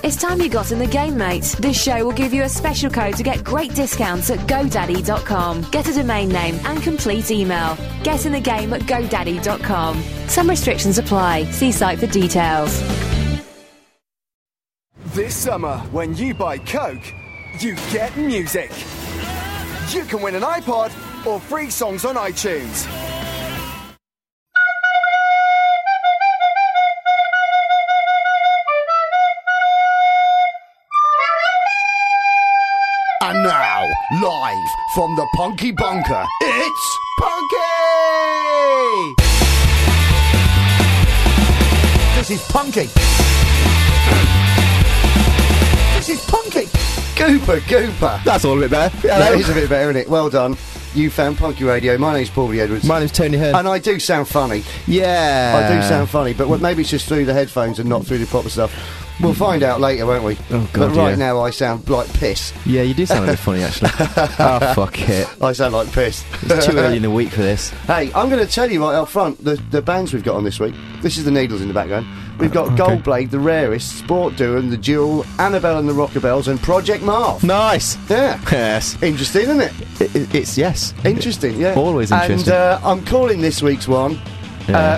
It's time you got in the game, mate. This show will give you a special code to get great discounts at GoDaddy.com. Get a domain name and complete email. Get in the game at GoDaddy.com. Some restrictions apply. See site for details. This summer, when you buy Coke, you get music. You can win an iPod or free songs on iTunes. And now, live from the Punky Bunker, it's Punky! This is Punky. This is Punky. Gooper. That's all a bit better. Yeah, that is a bit better, isn't it? Well done. You found Punky Radio. My name's Paulie Edwards. My name's Tony Hearn. And I do sound funny. Yeah. I do sound funny, but maybe it's just through the headphones and not through the proper stuff. We'll find out later, won't we? Oh, God, but right now I sound like piss. Yeah, you do sound a bit funny, actually. Oh, fuck it. I sound like piss. It's too early in the week for this. Hey, I'm going to tell you right up front, the bands we've got on this week. This is the Needles in the background. We've got Goldblade, The Rarest, Sport Doom, The Duel, Annabelle and the Rockabelles, and Project Marv. Nice. Yeah. Yes. Interesting, isn't it? It's yes. Interesting, yeah. Always interesting. And I'm calling this week's one... Yeah.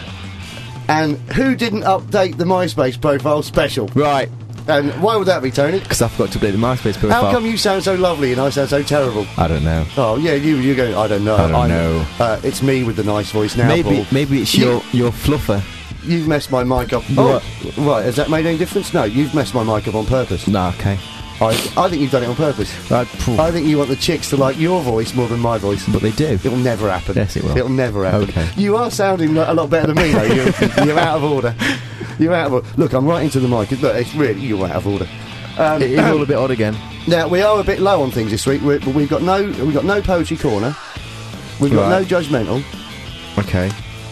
And who didn't update the MySpace profile special? Right. And why would that be, Tony? Because I forgot to update the MySpace profile. How come you sound so lovely and I sound so terrible? I don't know. Oh, yeah, you go, I don't know. I don't know. It's me with the nice voice now, Paul. Maybe it's your fluffer. You've messed my mic up. What? Oh, right, has that made any difference? No, you've messed my mic up on purpose. Nah, okay. I think you've done it on purpose. I think you want the chicks to like your voice more than my voice. But they do. It'll never happen. Yes, it will. It'll never happen. Okay. You are sounding a lot better than me, though. You're out of order. You're out of order. Look, I'm right into the mic. Look, it's really, you're out of order. It is all a bit odd again. Now, we are a bit low on things this week. We've got no poetry corner. We've got no judgmental. Okay.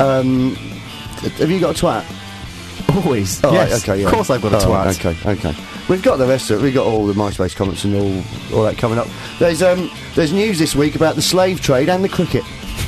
Have you got a twat? Always. Oh, yes. Right, okay, yeah. Of course I've got a twat. Okay. We've got the rest of it. We've got all the MySpace comments and all that coming up. There's news this week about the slave trade and the cricket.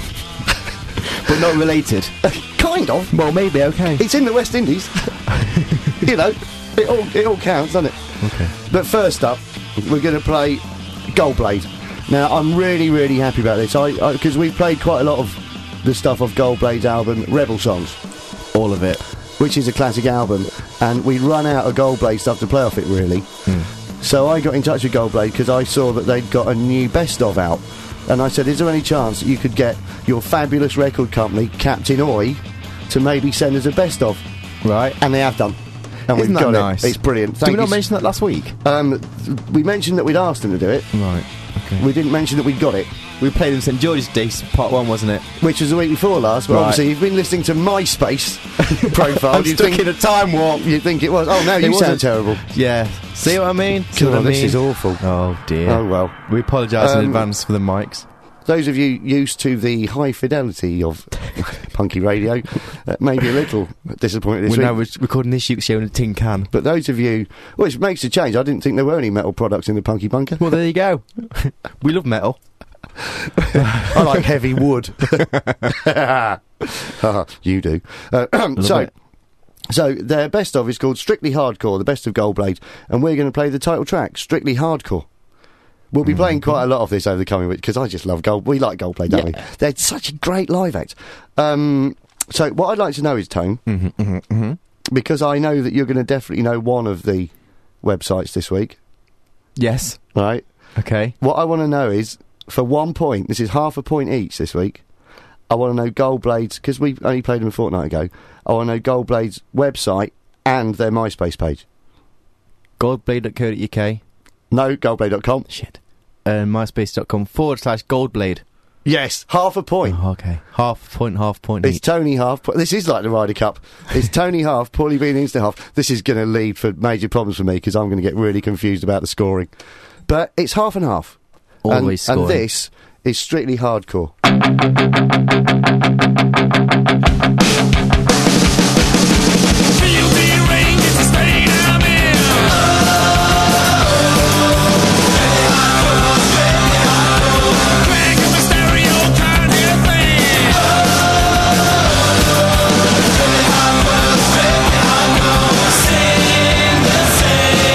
But not related. Kind of. Well, maybe, okay. It's in the West Indies. You know, it all counts, doesn't it? Okay. But first up, we're going to play Goldblade. Now, I'm really, really happy about this. Because we've played quite a lot of the stuff off Goldblade's album, Rebel Songs. All of it. Which is a classic album, and we'd run out of Goldblade stuff to play off it, really. So I got in touch with Goldblade because I saw that they'd got a new best-of out, and I said, is there any chance that you could get your fabulous record company, Captain Oi, to maybe send us a best-of? Right. And they have done. And Isn't we've that got nice? it. It's brilliant. Did we not mention that last week? We mentioned that we'd asked them to do it. Right. Okay. We didn't mention that we'd got it. We played in St George's Day, part 1, wasn't it? Which was the week before last, but Right. obviously you've been listening to MySpace profile. I'm stuck in a time warp. You think it was? Oh, now you sound terrible. Yeah. See what I mean? This is awful. Oh, dear. Oh, well. We apologise in advance for the mics. Those of you used to the high fidelity of Punky Radio may be a little disappointed this week. We're now recording this show in a tin can. But those of you... Well, it makes a change. I didn't think there were any metal products in the Punky Bunker. Well, there you go. We love metal. I like heavy wood. You do. So their best of is called Strictly Hardcore, the best of Goldblade, and we're going to play the title track, Strictly Hardcore. We'll be playing quite a lot of this over the coming week because I just love We like Goldblade, don't we? They're such a great live act. So what I'd like to know is, Tone, because I know that you're going to definitely know one of the websites this week. Yes. Right. Okay. What I want to know is, for 1 point, this is half a point each this week, I want to know Goldblade's, because we only played them a fortnight ago, I want to know Goldblade's website and their MySpace page. Goldblade.co.uk. No, goldblade.com. Shit. MySpace.com/Goldblade. Yes, half a point. Oh, okay. Half point It's each. Tony half. This is like the Ryder Cup. It's Tony half, Paulie Bean Insta half. This is going to lead for major problems for me because I'm going to get really confused about the scoring. But it's half and half. Always scoring. And this is Strictly Hardcore. Sing the same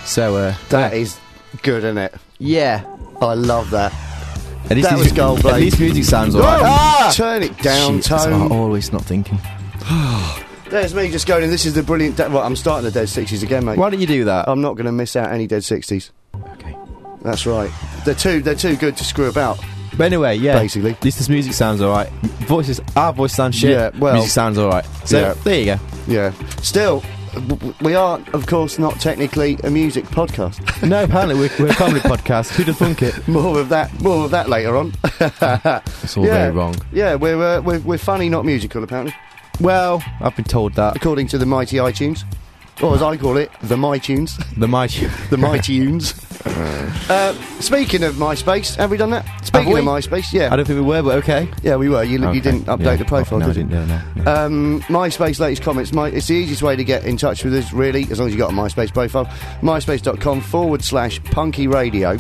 So, That is good, isn't it? yeah. I love that. At least That was Goldblade. At least music sounds alright. Turn it down, Shit, that's what tone. I'm always not thinking. There's me just going, and this is the brilliant... Well, I'm starting the Dead 60s again, mate. Why don't you do that? I'm not going to miss out any Dead 60s. Okay. That's right. They're too good to screw about. But anyway, yeah. Basically. At least this music sounds alright. Our voice sounds shit. Yeah, well- music sounds alright. So, Yeah. there you go. Yeah. Still, we are, of course, not technically a music podcast. No, apparently we're a comedy podcast. Who'd have thunk it? More of that later on. It's all very wrong. Yeah, we're funny, not musical, apparently, Well, I've been told that. according to the mighty iTunes, or as I call it, the MyTunes, The mighty... the MyTunes. Speaking of MySpace, have we done that? Speaking we? of MySpace, yeah, I don't think we were, but okay. yeah, we were. You Okay, didn't update yeah. the profile, No, I did you? didn't. No. MySpace latest comments. It's the easiest way to get in touch with us, really, as long as you've got a MySpace profile. myspace.com/punky radio.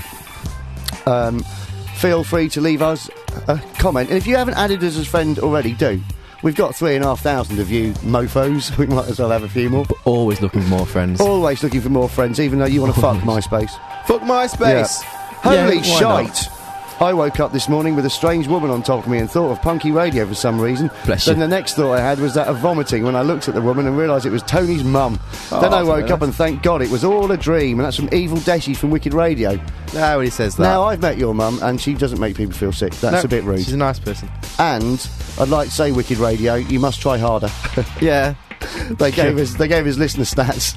Feel free to leave us a comment. And if you haven't added us as a friend already, do. We've got 3,500 of you mofos. We might as well have a few more. Always looking for more friends. Always looking for more friends, even though you want to fuck MySpace. Fuck MySpace! Holy Yeah, why not? shite! I woke up this morning with a strange woman on top of me and thought of Punky Radio for some reason. Bless Then you. the next thought I had was that of vomiting when I looked at the woman and realised it was Tony's mum. Then I woke up and thank God it was all a dream, and that's from Evil Deshi from Wicked Radio. Nobody says that. Now, I've met your mum and she doesn't make people feel sick. That's No, a bit rude. She's a nice person. And I'd like to say, Wicked Radio, you must try harder. Yeah. They gave us listener stats.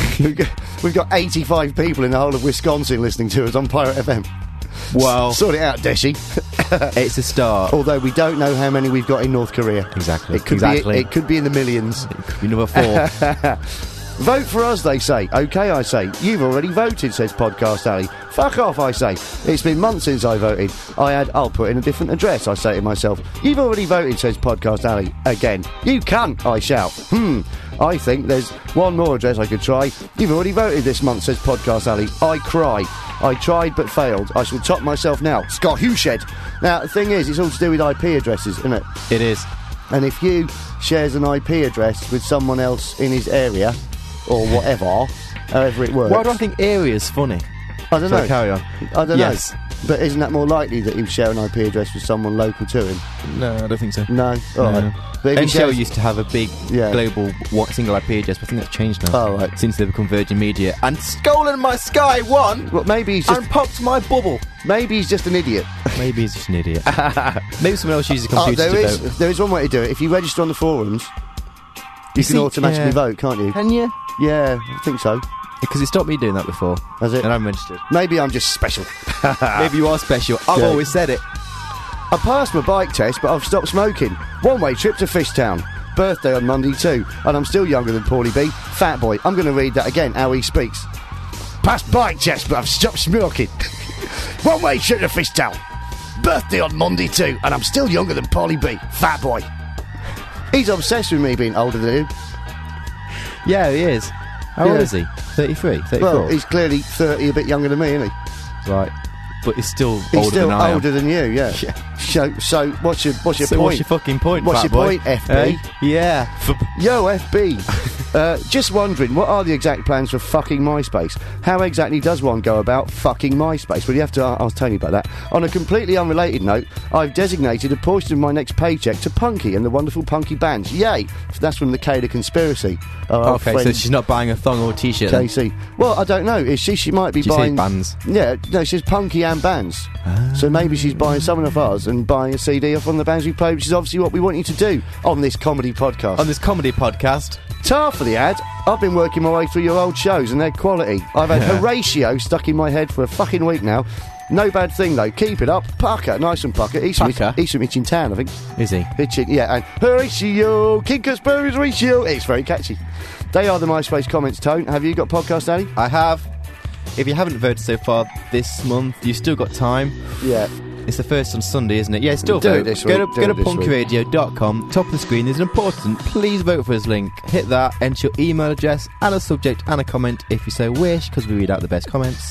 We've got 85 people in the whole of Wisconsin listening to us on Pirate FM. Well, Sort it out, Deshi. it's a start. Although we don't know how many we've got in North Korea. Exactly. It could Exactly. be. It could be in the millions. Could be number 4. Vote for us, they say. Okay, I say. You've already voted, says Podcast Alley. Fuck off, I say. It's been months since I voted. I'll put in a different address, I say to myself. You've already voted, says Podcast Alley. Again. You cunt, I shout. I think there's one more address I could try. You've already voted this month, says Podcast Alley. I cry. I tried but failed. I shall top myself now. Scott Hughshed. Now, the thing is, it's all to do with IP addresses, isn't it? It is. And if you shares an IP address with someone else in his area, or whatever, however it works. Why do I think area's funny? I don't know. So carry on. I don't Yes. know. But isn't that more likely that he would share an IP address with someone local to him? No, I don't think so. No? Alright. But if he NCL shares- used to have a big Yeah. global single IP address, but I think that's changed now. Oh, right. Since they've become Virgin Media and stolen my Sky One Well, maybe he's just and popped my bubble. maybe he's just an idiot. Maybe he's just an idiot. Maybe someone else uses a computer to vote. there is one way to do it. If you register on the forums, you can see, automatically yeah. vote, can't you? Can you? Yeah, I think so. Because it stopped me doing that before. Has it? And I'm registered. Maybe I'm just special. Maybe you are special. I've Yeah. always said it. I passed my bike test, but I've stopped smoking. One-way trip to Fishtown. Birthday on Monday too, and I'm still younger than Paulie B. Fat boy. I'm going to read that again, how he speaks. Passed bike test, but I've stopped smoking. One-way trip to Fishtown. Birthday on Monday too, and I'm still younger than Paulie B. Fat boy. He's obsessed with me being older than him. Yeah, he is. How Yeah. old is he? 33? 34? Well, he's clearly 30, a bit younger than me, isn't he? Right. But he's still He's older still than I am. older than you, yeah. Yeah. So what's your So point? what's your fucking point, What's fat your boy? point, FB? Eh? Yeah. Yo, FB. Just wondering, what are the exact plans for fucking MySpace? How exactly does one go about fucking MySpace? Well, you have to ask Tony about that. On a completely unrelated note, I've designated a portion of my next paycheck to Punky and the wonderful Punky bands. Yay! That's from the Kayla Conspiracy. Our old Okay, so friend she's not buying a thong or a t-shirt then? KC. Well, I don't know. Is she might be She said buying bands. Yeah, no, she's Punky and bands. So maybe she's buying some of ours and buying a CD off one of the bands we play, which is obviously what we want you to do on this comedy podcast. On this comedy podcast. Tar for the ad. I've been working my way through your old shows and their quality. I've had Horatio stuck in my head for a fucking week now. No bad thing though. Keep it up. Pucker, nice and Pucker. He's from Pucker? Itching Town, I think. Is he? Itching, yeah. And Horatio, King Conspiracy Horatio. It's very catchy. They are the MySpace comments. Tone, have you got podcast, Daddy? I have. If you haven't voted so far this month, you've still got time. Yeah. It's the first on Sunday, isn't it? Yeah, still Do it vote. this Go week, to, do go it to this week. punkyradio.com. Top of the screen, there's an important please vote for us link. Hit that, enter your email address and a subject and a comment if you so wish, because we read out the best comments.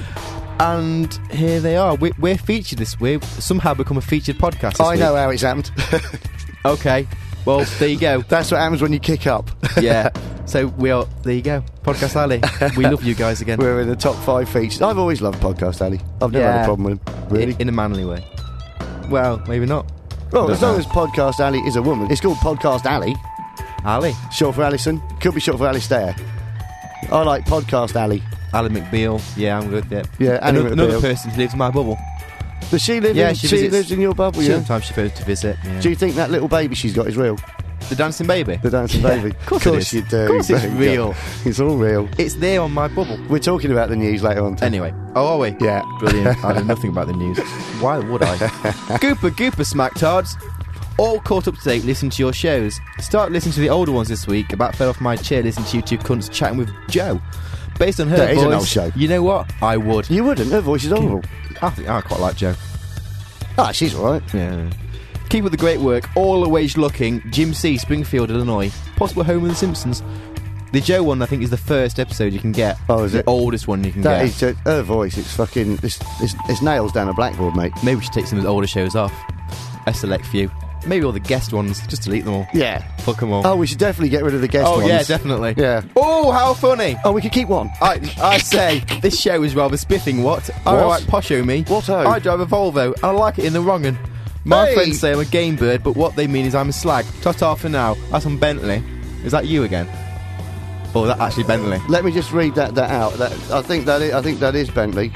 And here they are. We're featured this week. Somehow become a featured podcast this I week. know how it's happened. Okay. Well, there you go. That's what happens when you kick up. Yeah. So there you go. Podcast Alley. We love you guys again. We're in the top 5 features. I've always loved Podcast Alley. I've never had a problem with them, really. In a manly way. Well, maybe not. Well, as long as Podcast Alley is a woman, it's called Podcast Alley. Ali. Short for Alison. Could be short for Alistair. I like Podcast Alley. Ali McBeal. Yeah, I'm good with it. Yeah, Annie another McBeal. person who lives in my bubble. Does she live Yeah, in, she she visits- lives in your bubble, yeah? Sometimes she goes to visit. Yeah. Do you think that little baby she's got is real? The dancing baby? The dancing baby? Of course it is. you do. Of course it's There you real. go. It's all real. It's there on my bubble. We're talking about the news later on. Anyway. Oh, are we? Yeah. Brilliant. I know nothing about the news. Why would I? Gooper smacktards. All caught up to date, listen to your shows. Start listening to the older ones this week. About fell off my chair listening to you two cunts chatting with Joe. Based on her That voice, is an old show. You know what? I would. You wouldn't. Her voice is horrible. I quite like Joe. Ah, she's all right. Yeah. Keep up the great work. All always looking. Jim C, Springfield, Illinois. Possible home of the Simpsons. The Joe one, I think, is the first episode you can get. Oh, is the it? oldest one you can That get. is her voice. It's fucking. It's nails down a blackboard, mate. Maybe we should take some of the older shows off. A select few. Maybe all the guest ones. Just delete them all. Yeah. Fuck them all. Oh, we should definitely get rid of the guest Oh, ones. yeah, definitely. Yeah. Oh, how funny. Oh, we could keep one. I say, this show is rather spiffing, what? I What? like posho me. What-o? I drive a Volvo, and I like it in the wrong un. My Hey! friends say I'm a game bird, but what they mean is I'm a slag. Ta-ta for now. That's on Bentley. Is that you again? Oh, that actually Bentley. Let me just read that out. I think that is Bentley.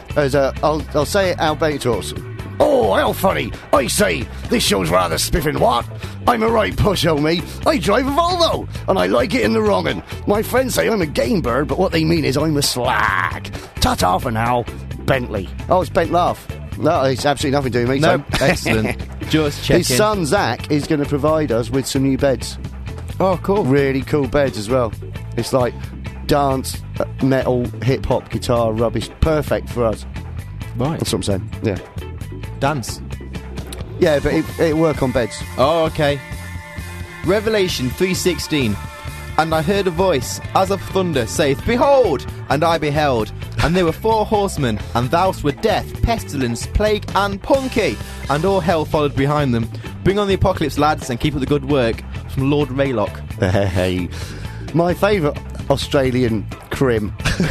I'll say it albeitos. Oh, how funny! I say, this show's rather spiffing. What? I'm a right pusho, me. I drive a Volvo, and I like it in the wrong un. My friends say I'm a game bird, but what they mean is I'm a slag. Ta-ta for now, Bentley. Oh, it's Bent Laugh. No, it's absolutely nothing to do with me. No, son. excellent. Just checking. His son Zach is going to provide us with some new beds. Oh, cool. Really cool beds as well. It's like dance, metal, hip hop, guitar, rubbish. Perfect for us. Right. That's what I'm saying. Yeah. Dance. Yeah, but it work on beds. Oh, okay. Revelation 3:16. And I heard a voice, as of thunder, saith, Behold! And I beheld. And there were 4 horsemen, and thous were death, pestilence, plague, and punky. And all hell followed behind them. Bring on the apocalypse, lads, and keep up the good work. From Lord Raylock. Hey. My favourite Australian crim.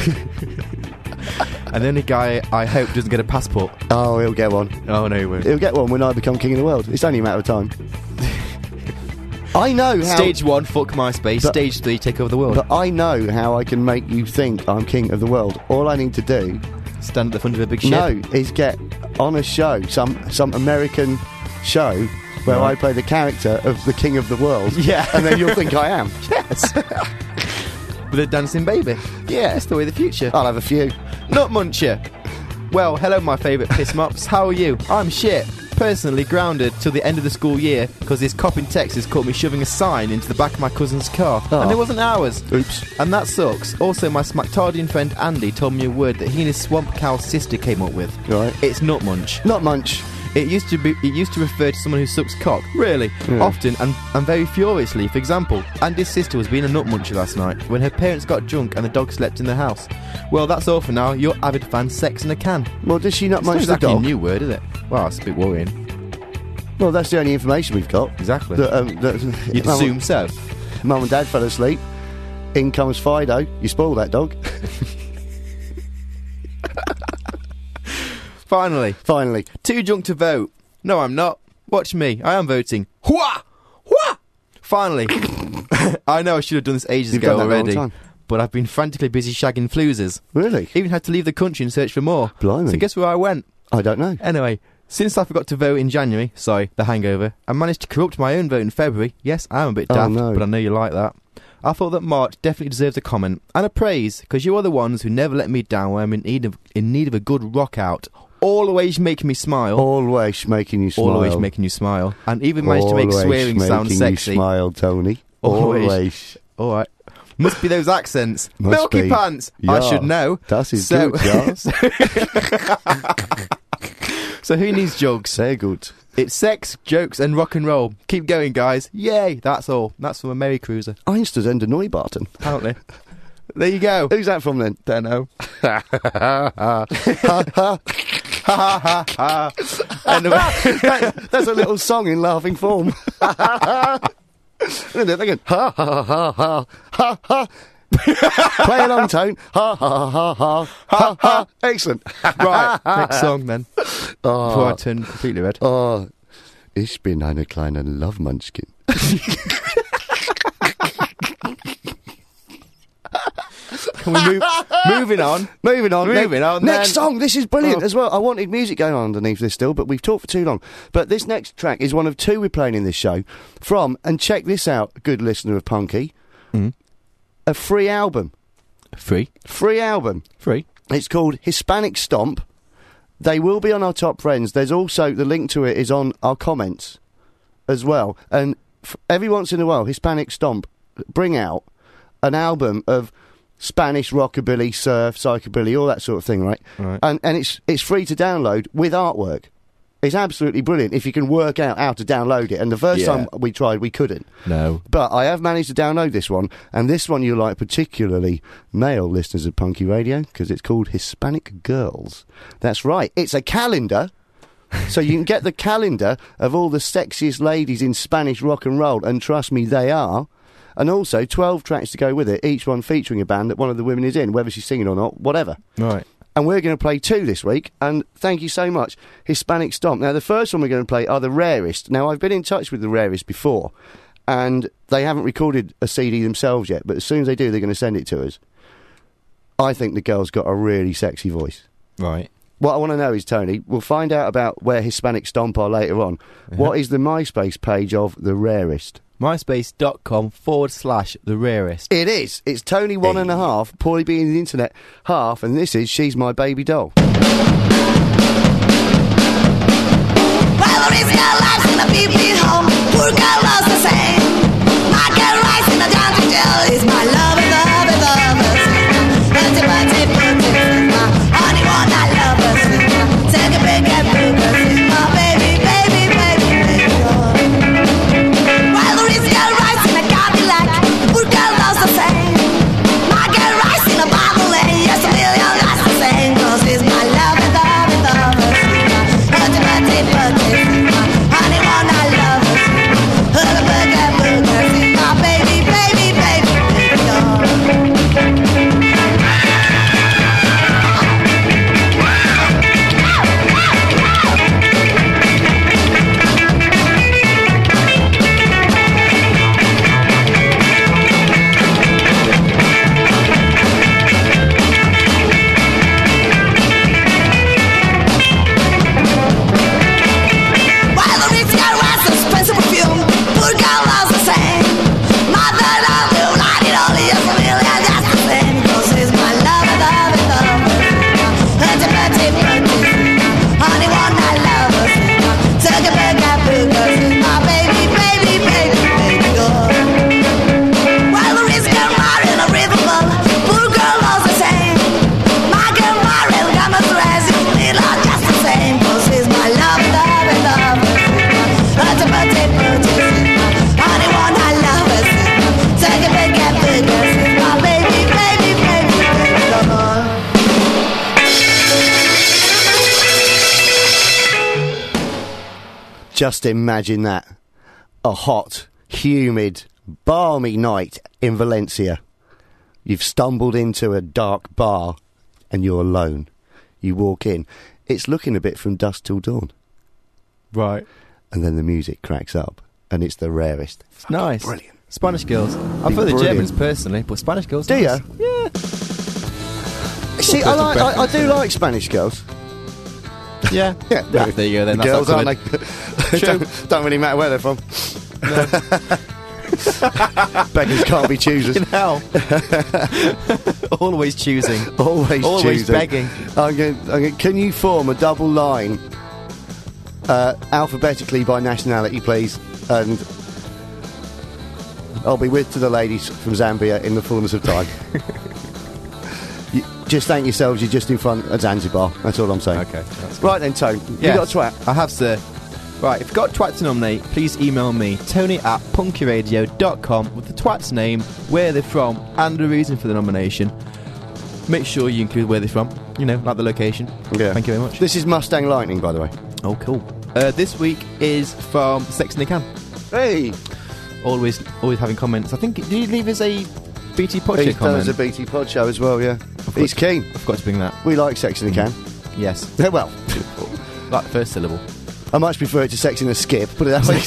And the only guy I hope doesn't get a passport. Oh, he'll get one. Oh, no, he won't. He'll get one when I become king of the world. It's only a matter of time. I know how... Stage 1, fuck MySpace. But- Stage 3, take over the world. But I know how I can make you think I'm king of the world. All I need to do... Stand at the front of a big ship. No, is get on a show, some American show, where Right. I play the character of the king of the world. Yeah. And then you'll think I am. Yes. With a dancing baby. Yeah. That's the way of the future. I'll have a few. Nut Muncher. Well, hello, my favourite piss mops. How are you? I'm shit. Personally grounded till the end of the school year because this cop in Texas caught me shoving a sign into the back of my cousin's car. Oh. And it wasn't ours. Oops. And that sucks. Also, my Smacktardian friend Andy told me a word that he and his swamp cow sister came up with. Right. It's nut munch. Not munch. It used to refer to someone who sucks cock, really, often and very furiously. For example, Andy's sister was being a nut muncher last night when her parents got drunk and the dog slept in the house. Well, that's all for now. Your avid fan, Sex in a Can. Well, does she not It's not munch the exactly a dog? new word, is it? Well, it's a bit worrying. Well, that's the only information we've got. Exactly. That, You'd assume so. Mum and Dad fell asleep. In comes Fido. You spoil that dog. Finally, too drunk to vote. No, I'm not. Watch me. I am voting. Hwah! Hwah! Finally. I know I should have done this ages You've ago done that a long already. time. But I've been frantically busy shagging floozers. Really? Even had to leave the country and search for more. Blimey. So guess where I went? I don't know. Anyway, since I forgot to vote in January, sorry, the hangover, I managed to corrupt my own vote in February. Yes, I am a bit Oh, daft, no. but I know you like that. I thought that March definitely deserves a comment and a praise, because you are the ones who never let me down when I'm in need of a good rock out. Always making me smile. Always making you smile. Always making you smile. And even managed to make Always swearing sound making sexy. You smile, Tony. Always. Alright. Must be those accents. Must Milky be. Pants! Yeah. I should know. Das ist So- gut, ja. So who needs jokes? Sehr gut. It's sex, jokes and rock and roll. Keep going, guys. Yay! That's all. That's from a Merry Cruiser, Einstersender Neubauten. apparently. There you go. Who's that from then? Don't know. Anyway. That's a little song in laughing form. And they're thinking, ha ha ha ha ha ha. Play along, Tone. Ha ha ha ha ha ha. Excellent. Right, next song then. Before I turn completely red. Oh, ich bin eine kleine Love Munchkin. Can we move? Moving on. Moving on. Next Next song. This is brilliant as well. I wanted music going on underneath this still, but we've talked for too long. But this next track is one of two we're playing in this show from, and check this out, good listener of Punky, a free album. Free. It's called Hispanic Stomp. They will be on our Top Friends. There's also, the link to it is on our comments as well. And every once in a while, Hispanic Stomp bring out an album of Spanish rockabilly, surf, psychobilly, all that sort of thing, right? And it's free to download with artwork. It's absolutely brilliant if you can work out how to download it. And the first time we tried, we couldn't. No. But I have managed to download this one, and this one you like, particularly male listeners of Punky Radio, because it's called Hispanic Girls. That's right. It's a calendar. So you can get the calendar of all the sexiest ladies in Spanish rock and roll, and trust me, they are. And also 12 tracks to go with it, each one featuring a band that one of the women is in, whether she's singing or not, whatever. Right. And we're going to play two this week, and thank you so much, Hispanic Stomp. Now, the first one we're going to play are The Rarest. Now, I've been in touch with The Rarest before, and they haven't recorded a CD themselves yet, but as soon as they do, they're going to send it to us. I think the girl's got a really sexy voice. Right. What I want to know is, Tony, we'll find out about where Hispanic Stomp are later on. What is the MySpace page of The Rarest? MySpace.com/The Rarest. It is. It's Tony 1.5, Paulie being the internet half, and this is She's My Baby Doll. Well, there is no life in a BB home. Poor girl loves the same. My girl rides in a dancing jail. Is my love, love, love, my honey one, I love her. Take a big and blue, my baby, baby, baby, baby. Well, there is no rides in a Cadillac. Poor girl loves the same. My girl rides in a Bible lane. Yes, a million that's the same. 'Cause it's my love, love, love, honey one, I love her. My baby, baby, baby, baby doll. Just imagine that. A hot, humid, balmy night in Valencia. You've stumbled into a dark bar and you're alone. You walk in. It's looking a bit From Dusk Till Dawn. Right. And then the music cracks up and it's The Rarest. It's nice. Brilliant. Spanish girls. I prefer the Germans personally, but Spanish girls. Do nice. you? Yeah. See, I do like Spanish girls. Yeah. Yeah. There you go then. The girls, aren't they? True. don't really matter where they're from. No. Beggars can't be choosers. In hell. Always choosing. Always choosing. Begging. Can you form a double line alphabetically by nationality, please? And I'll be with to the ladies from Zambia in the fullness of time. Just thank yourselves, you're just in front of Zanzibar. That's all I'm saying. Okay. That's right then, Tone. Yes, you got a twat? I have, sir. Right, if you've got a twat to nominate, please email me, tony@punkyradio.com, with the twat's name, where they're from, and the reason for the nomination. Make sure you include where they're from, you know, like the location. Yeah. Thank you very much. This is Mustang Lightning, by the way. Oh, cool. This week is from Sex in the Can. Hey! Always having comments. I think, did he leave us a BT Pod Show He comment? does a BT Pod Show as well, yeah. He's keen. I forgot to bring that. We like Sex in the Can. Yes. Yeah, well, Like the first syllable. I much prefer it to Sex in a Skip, put it that way.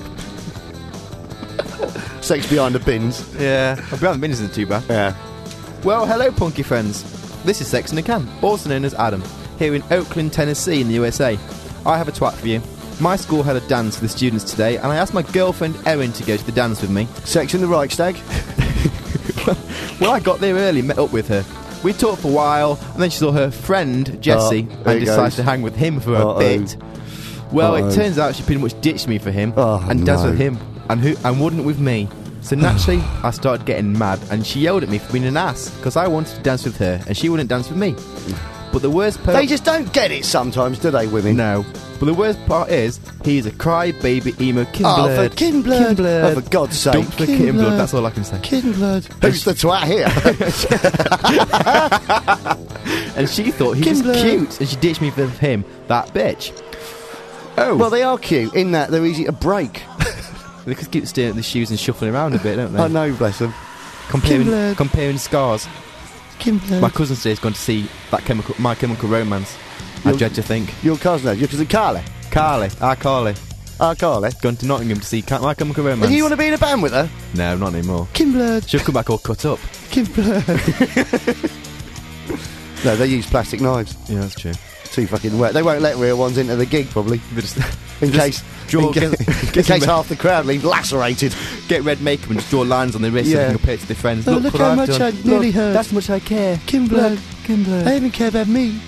Sex behind the bins. Yeah. Behind the bins isn't too bad. Yeah. Well, hello, punky friends. This is Sex in a Can, also known as Adam, here in Oakland, Tennessee in the USA. I have a twat for you. My school had a dance for the students today, and I asked my girlfriend Erin to go to the dance with me. Sex in the Reichstag. Well, I got there early, met up with her. We talked for a while, and then she saw her friend, Jesse, there and he decided goes. to hang with him for a Uh-oh. bit. Well, Uh-oh. it turns out she pretty much ditched me for him, Oh, and danced no. with him, and wouldn't with me. So naturally, I started getting mad, and she yelled at me for being an ass, because I wanted to dance with her, and she wouldn't dance with me. But the worst part... They just don't get it sometimes, do they, women? No. But the worst part is, he's a cry-baby emo Oh, Kinblood. for Kinblood. Kinblood. Oh, for God's sake. Don't for Kinblood, that's all I can say. Kinblood. Who's the twat here? And she thought he was Kinblood. cute, and she ditched me for him, that bitch. Oh. Well, they are cute, in that they're easy to break. They could keep staring at the shoes and shuffling around a bit, don't they? I know, bless them. Comparing scars. Kinblood. My cousin today's gone to see My Chemical Romance. I dread to think. Your cousin, your cousin Carly. Carly. Carly. Gone to Nottingham to see My Chemical Romance. And you want to be in a band with her? No, not anymore. Kinblood. She'll come back all cut up. Kinblood. No, they use plastic knives. Yeah, that's true. Too fucking wet. They won't let real ones into the gig, probably. In case half the crowd leave lacerated. Get red makeup and just draw lines on their wrists Yeah. and compare it to their friends. Oh, look look what how I've much done. I nearly Look, hurt. That's how much I care. Kinblood. Kinblood. They even care about me.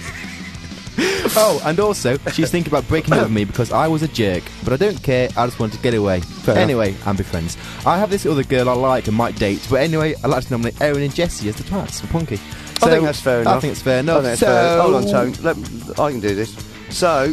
Oh, and also, she's thinking about breaking up with me because I was a jerk. But I don't care, I just want to get away. Fair Anyway, and be friends. I have this other girl I like and might date, but anyway, I'd like to nominate Erin and Jessie as the twats for Punky. I think that's fair enough. I think it's fair enough. I think that's fair. Hold on, Tone. I can do this. So,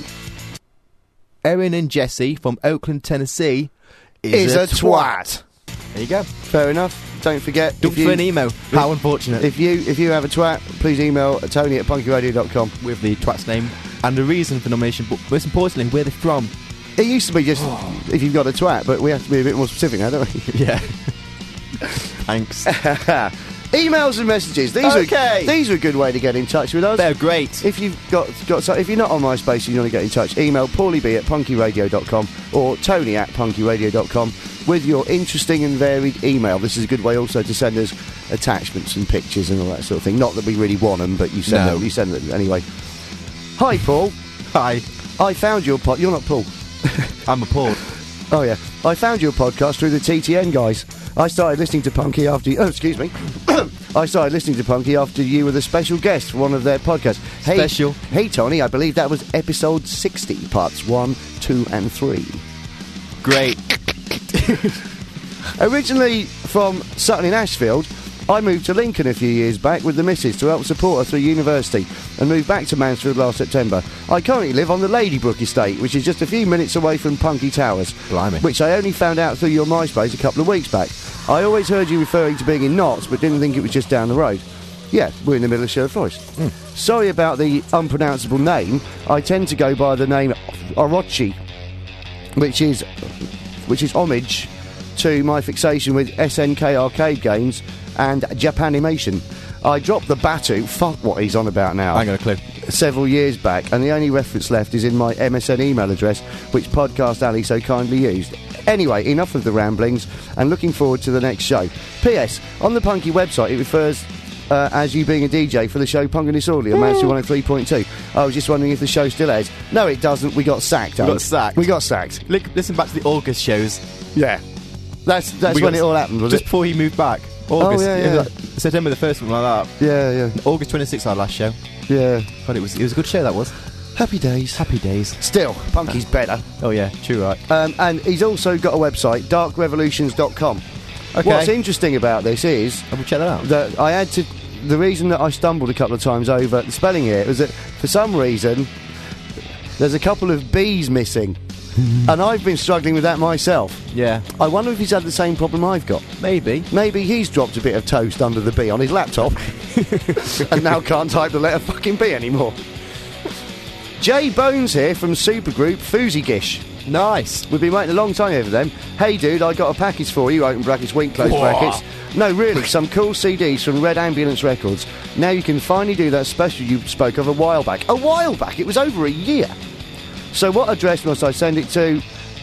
Erin and Jessie from Oakland, Tennessee is a twat. There you go. Fair enough. Don't forget. Don't for an email. How unfortunate. If you have a twat, please email Tony@punkyradio.com. With the twat's name and the reason for nomination, but most importantly, where they're from. It used to be just if you've got a twat, but we have to be a bit more specific now, don't we? Yeah. Thanks. Emails and messages. These are a good way to get in touch with us. They're great. If you've got if you're not on MySpace and you want to get in touch, email paulieb@punkyradio.com or tony@punkyradio.com with your interesting and varied email. This is a good way also to send us attachments and pictures and all that sort of thing. Not that we really want them, but you send them anyway. Hi, Paul. Hi. I found your pod. You're not Paul. I'm appalled. Oh yeah, I found your podcast through the TTN guys. I started listening to Punky after you. Oh, excuse me. I started listening to Punky after you were the special guest for one of their podcasts. Special. Hey, Tony, I believe that was episode 60, parts 1, 2 and 3. Great. Originally from Sutton in Ashfield, I moved to Lincoln a few years back with the missus to help support her through university and moved back to Mansfield last September. I currently live on the Ladybrook estate, which is just a few minutes away from Punky Towers. Blimey. Which I only found out through your MySpace a couple of weeks back. I always heard you referring to being in Notts, but didn't think it was just down the road. Yeah, we're in the middle of Sherwood Forest. Sorry about the unpronounceable name. I tend to go by the name Orochi, which is homage to my fixation with SNK arcade games and Japanimation. I dropped the Batu, fuck what he's on about now, I ain't got a clue. several years back, and the only reference left is in my MSN email address, which Podcast Alley so kindly used. Anyway, enough of the ramblings, and looking forward to the next show. P.S. On the Punky website, it refers as you being a DJ for the show Punk and Disorderly on Mansfield 103.2. I was just wondering if the show still airs. No, it doesn't. We got sacked. We got sacked. We got sacked. Listen back to the August shows. Yeah. That's when it all happened, was just it? before he moved back. August. yeah. Like September the 1st, something like that. Yeah. August 26th, our last show. Yeah. But it was a good show, that was. Happy days. Happy days. Still, Punky's better. Oh, yeah, true, right. And he's also got a website, darkrevolutions.com. Okay. What's interesting about this is Have we check that out? that I had to... The reason that I stumbled a couple of times over the spelling here was that, for some reason, there's a couple of B's missing. And I've been struggling with that myself. Yeah. I wonder if he's had the same problem I've got. Maybe. Maybe he's dropped a bit of toast under the B on his laptop and now can't type the letter fucking B anymore. Jay Bones here from supergroup Foozy Gish. Nice. We've been waiting a long time here for them. Hey, dude, I got a package for you. Open brackets, wink, close brackets. No, really, some cool CDs from Red Ambulance Records. Now you can finally do that special you spoke of a while back. A while back? It was over a year. So what address must I send it to?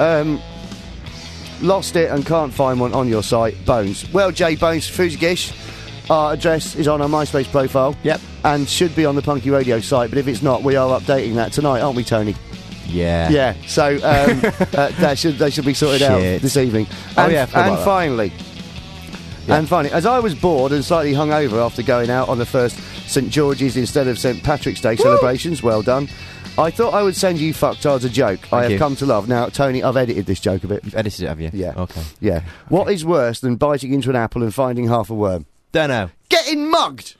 Lost it and can't find one on your site. Bones. Well, J Bones Fujigish, our address is on our MySpace profile. Yep. And should be on the Punky Radio site, but if it's not, we are updating that tonight, aren't we, Tony? Yeah. Yeah, so they should be sorted out this evening. And, finally, as I was bored and slightly hungover after going out on the first St George's instead of St Patrick's Day celebrations, well done, I thought I would send you fucktards a joke I have come to love. Now, Tony, I've edited this joke a bit. You've edited it, have you? Yeah. Okay. Yeah. Okay. What is worse than biting into an apple and finding half a worm? Don't know. Getting mugged!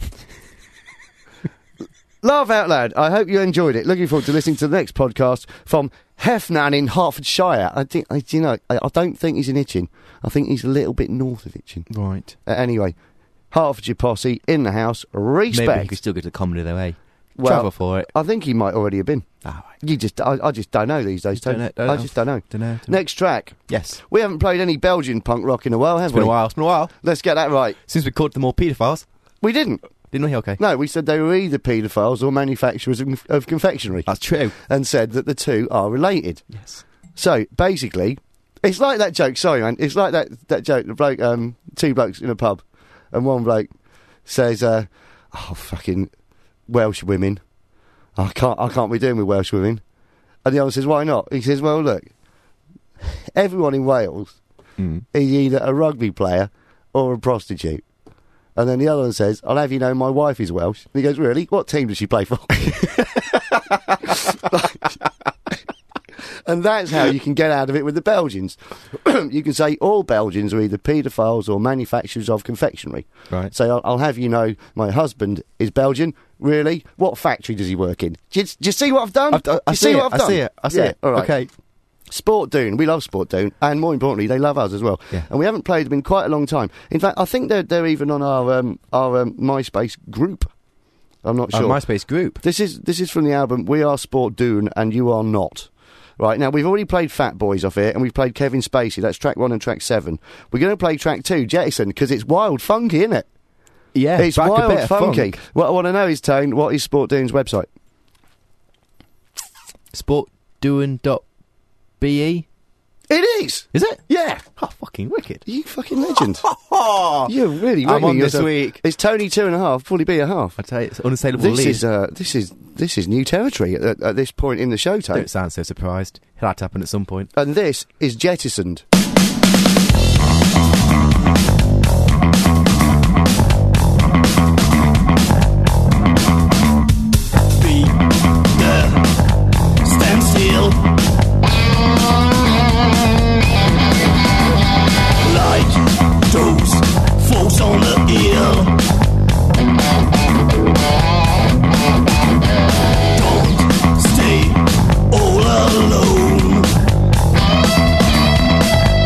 Laugh out loud. I hope you enjoyed it. Looking forward to listening to the next podcast from Hefnan in Hertfordshire. I don't think he's in Itchen. I think he's a little bit north of Itchen. Right. Anyway, Hertfordshire posse in the house. Respect. Maybe he could still go to comedy though, eh? Well, travel for it. I think he might already have been. Oh, right. I just don't know these days, Tony. I just don't know. Next track. Yes. We haven't played any Belgian punk rock in a while, have we? It's been a while. Let's get that right. Since we called them all paedophiles. We didn't. Didn't we? Okay. No, we said they were either paedophiles or manufacturers of confectionery. That's true. And said that the two are related. Yes. So, basically, it's like that joke, sorry man, it's like that joke, the bloke, two blokes in a pub, and one bloke says, fucking Welsh women. I can't be doing with Welsh women. And the other says, why not? He says, well, look, everyone in Wales is either a rugby player or a prostitute. And then the other one says, I'll have you know my wife is Welsh. And he goes, really? What team does she play for? And that's how you can get out of it with the Belgians. You can say all Belgians are either paedophiles or manufacturers of confectionery. Right. So I'll have you know my husband is Belgian. Really? What factory does he work in? Do you see what I've done? I see it. All right. Okay. Sport Doon. We love Sport Doon. And more importantly, they love us as well. Yeah. And we haven't played them in quite a long time. In fact, I think they're even on our MySpace group. I'm not sure. Our MySpace group? This is from the album We Are Sport Doon and You Are Not. Right, now we've already played Fat Boys off here, and we've played Kevin Spacey. That's track 1 and track 7. We're going to play track 2, Jettison, because it's wild funky, isn't it? Yeah, it's wild funky. What I want to know is, Tone, what is Sport Doon's website? Sportdoon.be? It is! Is it? Yeah! Oh, fucking wicked. You fucking legend. You're really I'm on yourself. this week. It's Tony 2.5, fully be a half. I tell you, it's unassailable lead. This is new territory at this point in the show, Tony. Don't sound so surprised. It'll have to happen at some point. And this is Jettisoned. Be there, stand still. Like those folks on the hill. Don't stay all alone.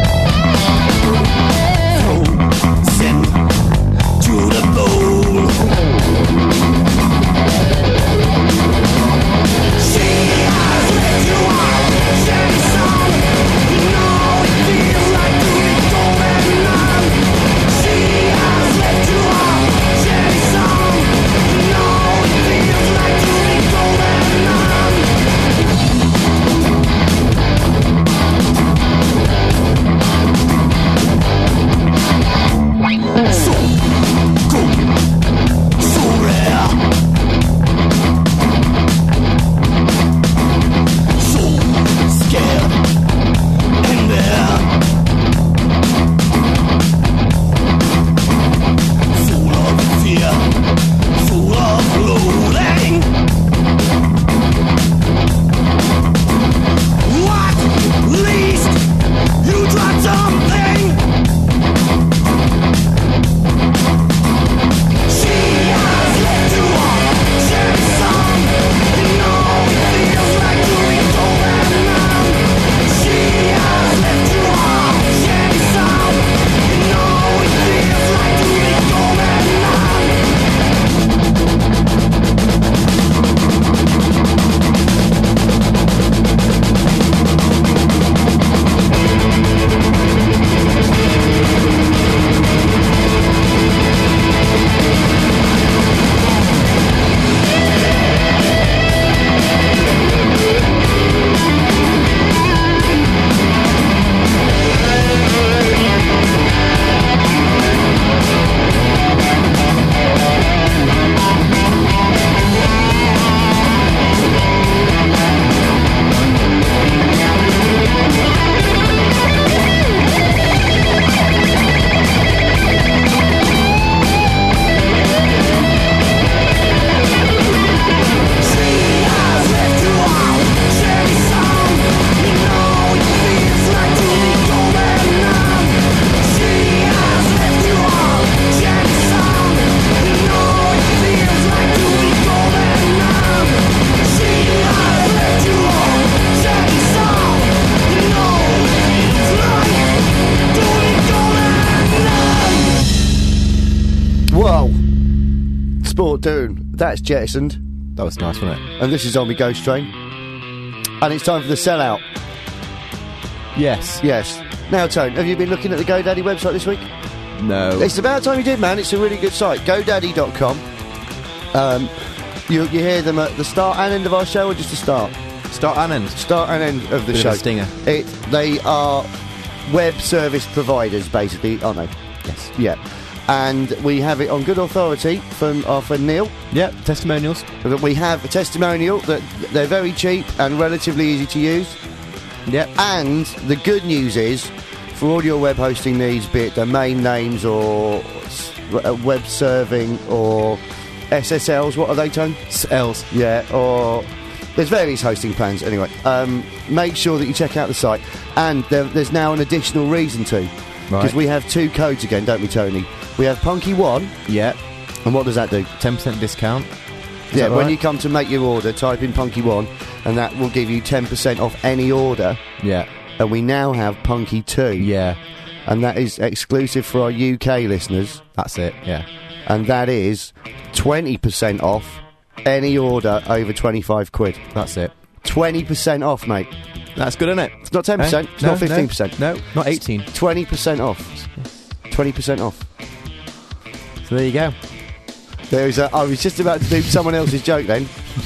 That's jettisoned. That was nice, wasn't it? And this is Zombie Ghost Train. And it's time for the sellout. Yes. Yes. Now, Tone, have you been looking at the GoDaddy website this week? No. It's about time you did, man. It's a really good site. GoDaddy.com. You hear them at the start and end of our show, or just the start? Start and end. Start and end of the Bit show. of a stinger. They are web service providers, basically, aren't they? Yes. Yeah. And we have it on good authority from our friend Neil. Yep, testimonials. That we have a testimonial that they're very cheap and relatively easy to use. Yep. And the good news is, for all your web hosting needs, be it domain names or web serving or SSLs, what are they, Tone? L's. Yeah, or there's various hosting plans anyway. Make sure that you check out the site. And there's now an additional reason to. Because Right. we have 2 codes again, don't we, Tony? We have Punky1, Yep. and what does that do? 10% discount. Yeah, that when right? you come to make your order, type in Punky1, and that will give you 10% off any order. Yeah. And we now have Punky2. Yeah. And that is exclusive for our UK listeners. That's it. Yeah. And that is 20% off any order over 25 quid. That's it. 20% off, mate. That's good, isn't it? It's not 10%, it's not 15%. No, not 18. 20% off. 20% off. So there you go. I was just about to do someone else's joke then.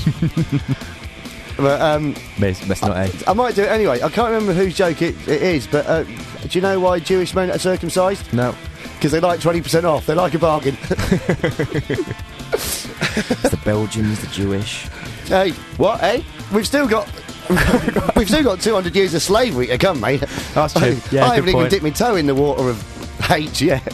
But Best not A. I might do it anyway. I can't remember whose joke it is, but do you know why Jewish men are circumcised? No. Because they like 20% off. They like a bargain. It's the Belgians, the Jewish. Hey, what? Hey, we've still got 200 years of slavery to come, mate. That's true. Yeah, I haven't good even point. dipped my toe in the water of hate yet.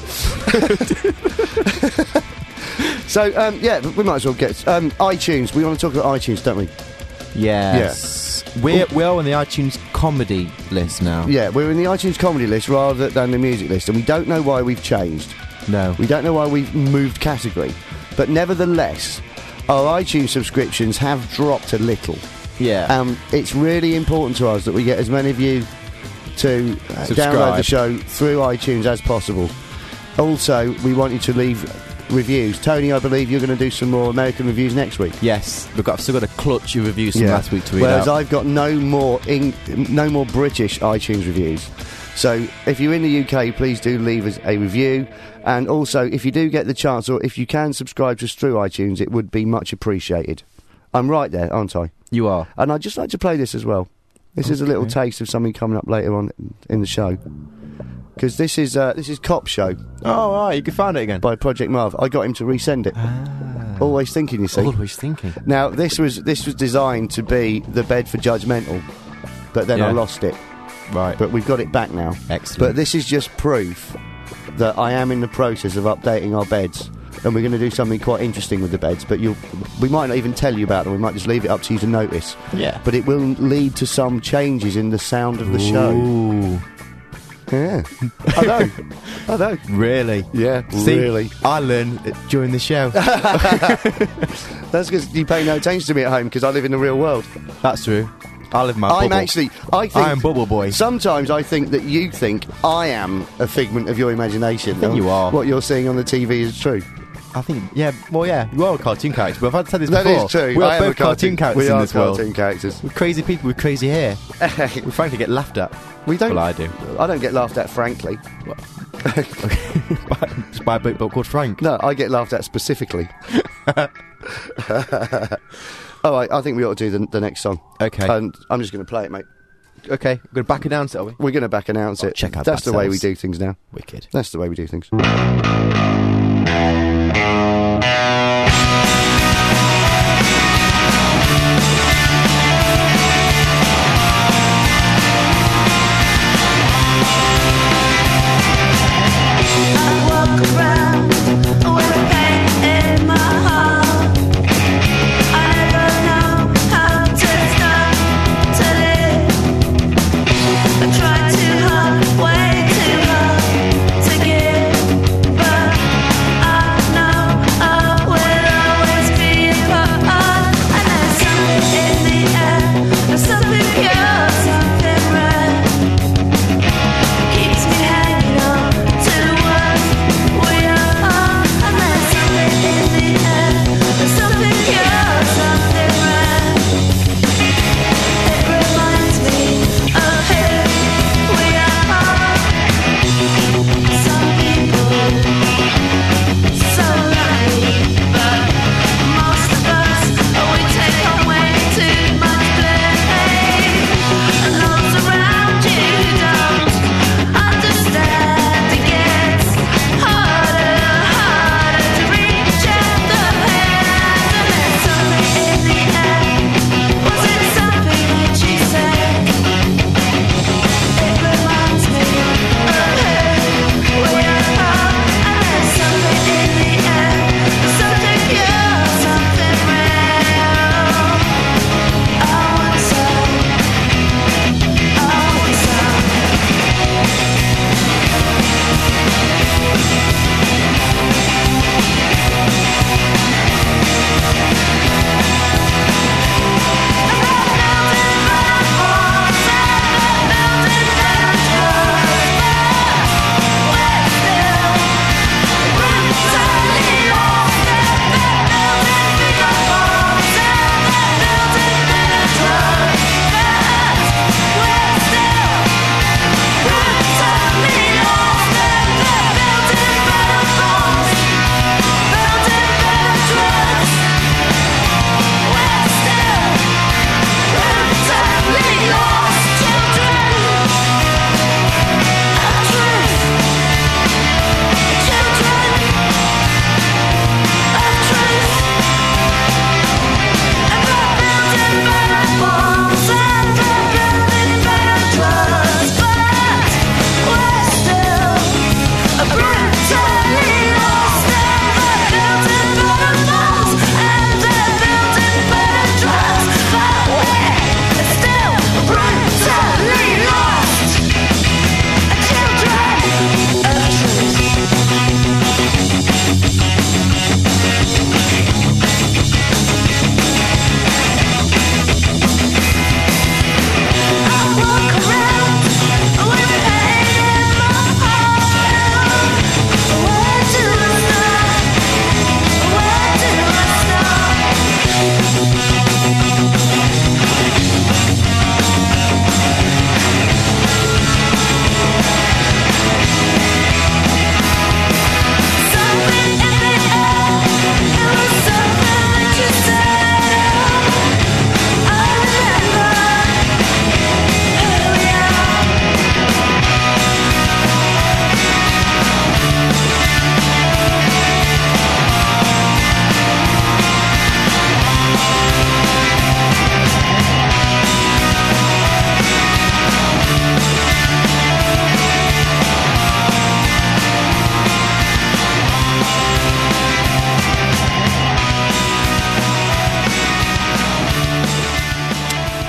So yeah, we might as well get iTunes. We want to talk about iTunes, don't we? Yes. We're on the iTunes comedy list now. Yeah, we're in the iTunes comedy list rather than the music list, and we don't know why we've changed. No. We don't know why we've moved category, but nevertheless, our iTunes subscriptions have dropped a little. Yeah. It's really important to us that we get as many of you to download the show through iTunes as possible. Also, we want you to leave reviews. Tony, I believe you're going to do some more American reviews next week. Yes. I've still got a clutch of reviews from last week to read Whereas out. I've got no more British iTunes reviews. So if you're in the UK, please do leave us a review. And also, if you do get the chance, or if you can subscribe to us through iTunes, it would be much appreciated. I'm right there, aren't I? You are. And I'd just like to play this as well. This is a little taste of something coming up later on in the show. Because this is Cop Show Oh, right. You can find it again. by Project Marv. I got him to resend it. Always thinking, you see. Always thinking. Now, this was designed to be the bed for Judgmental, but then I Yeah. lost it. Right. But we've got it back now. Excellent. But this is just proof that I am in the process of updating our beds. And we're going to do something quite interesting with the beds, but we might not even tell you about them. We might just leave it up to you to notice. Yeah. But it will lead to some changes in the sound of the show. Ooh. Yeah. I know. I know. Really? Yeah, See, really. I learned it during the show. That's because you pay no attention to me at home, because I live in the real world. That's true. I live in my bubble. I think I am Bubble Boy. Sometimes I think that you think I am a figment of your imagination. think you are. What you're seeing on the TV is true. I think, yeah, well, yeah, you are a cartoon character, but I've had to say this That before. is true. We I are am both cartoon characters we in are this world. cartoon characters. We're crazy people with crazy hair. We frankly get laughed at. We don't. Well, I do. I don't get laughed at, frankly. Just by a book called Frank. No, I get laughed at specifically. All right, I think we ought to do the next song. Okay. And I'm just going to play it, mate. Okay, we're going to back announce it, are we? We're going to back announce it. check out That's Bad the way we Cells. do things now. Wicked. That's the way we do things. Try too hard, way too hard to give up.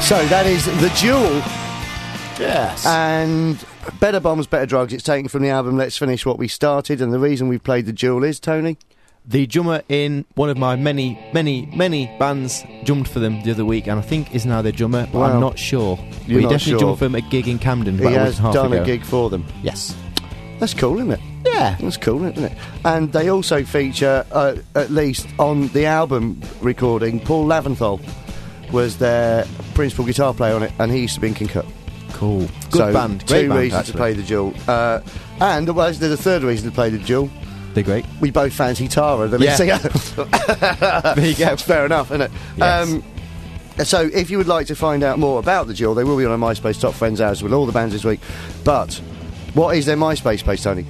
So that is The Jewel. Yes. And Better Bombs, Better Drugs. It's taken from the album Let's Finish What We Started. And the reason we played The Jewel is, Tony? The drummer in one of my many bands jumped for them the other week, and I think is now their drummer, but Wow. I'm not sure. But You're he not definitely sure. jumped for them at a gig in Camden. He about a week has and a half done ago. a gig for them. Yes. That's cool, isn't it? Yeah. That's cool, isn't it? And they also feature, at least on the album recording, Paul Laventhal was their principal guitar player on it, and he used to be in King Cut. Cool. Good So, band. Great two band, reasons actually. to play The Jewel. And well, there's a third reason to play The Jewel. They're great. We both fancy Tara, the lead Yeah. singer. There you go. Fair enough, isn't it? Yes. So if you would like to find out more about The Jewel, they will be on our MySpace Top Friends hours with all the bands this week. But what is their MySpace page, Tony?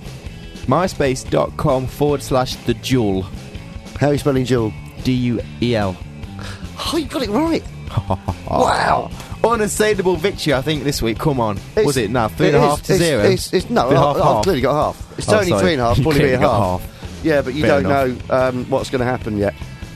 MySpace.com/The Jewel. How are you spelling Jewel? DUEL. Oh, you got it right. Wow. Unassailable victory, I think, this week. Come on. Was it now 3.5 to 0? It's no, I've clearly got half. It's Oh, only sorry. 3.5, You probably be a clearly got half. Yeah, but you Fair don't know what's going to happen yet.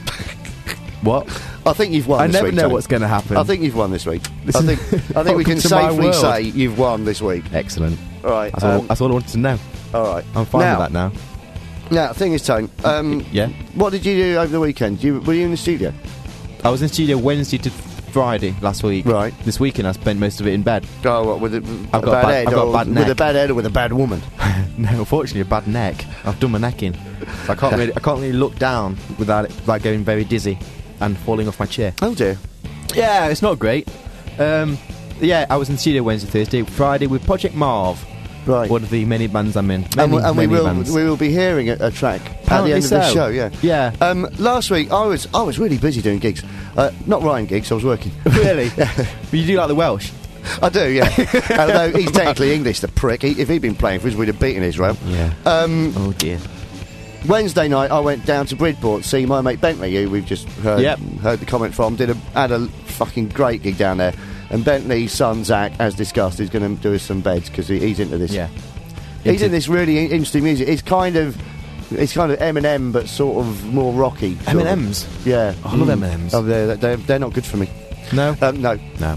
What? I think you've won I this never week, know Tony. what's going to happen. I think you've won this week. I think we Welcome can to my safely world. say you've won this week. Excellent. All right. That's all I wanted to know. all right. I'm fine Now- with that now. Now, the thing is, Tony, Yeah. what did you do over the weekend? Were you in the studio? I was in studio Wednesday to Friday last week. Right. This weekend I spent most of it in bed. Oh, what, with a I've got bad a bad- head? I've got a or bad with neck. a bad head or with a bad woman? No, unfortunately, a bad neck. I've done my neck in. So I can't really look down without it like getting very dizzy and falling off my chair. Oh, dear. Yeah, it's not great. Yeah, I was in studio Wednesday, Thursday, Friday with Project Marv. Right. One of the many bands I'm in. And Many we bands. will be hearing a track at the Apparently end of the so. show, yeah. Yeah. Last week, I was really busy doing gigs. Not Ryan gigs, I was working. Really? But you do like the Welsh? I do, yeah. Although he's technically English, the prick. If he'd been playing for us, we'd have beaten Israel. Yeah. Oh dear. Wednesday night, I went down to Bridport to see my mate Bentley, who we've just heard the comment from. Had a fucking great gig down there. And Bentley's son, Zach, as discussed, is going to do us some beds because he's into this. Yeah. He's into this really interesting music. It's kind of Eminem, but sort of more rocky. sort of. M&M's? Yeah. Oh, I love M&M's. Oh, they're not good for me. No? No. No.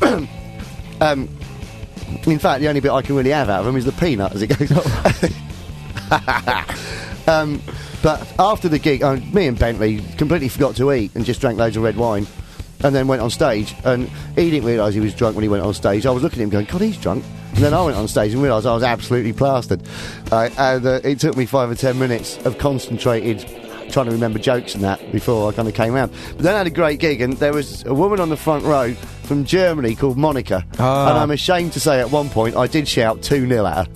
In fact, the only bit I can really have out of them is the peanut as it goes. But after the gig, me and Bentley completely forgot to eat and just drank loads of red wine and then went on stage. And he didn't realise he was drunk when he went on stage. I was looking at him going, God, he's drunk. And then I went on stage and realised I was absolutely plastered. And it took me 5 or 10 minutes of concentrated trying to remember jokes and that before I kind of came round. But then I had a great gig, and there was a woman on the front row from Germany called Monica. Ah. And I'm ashamed to say at one point I did shout 2-0 at her.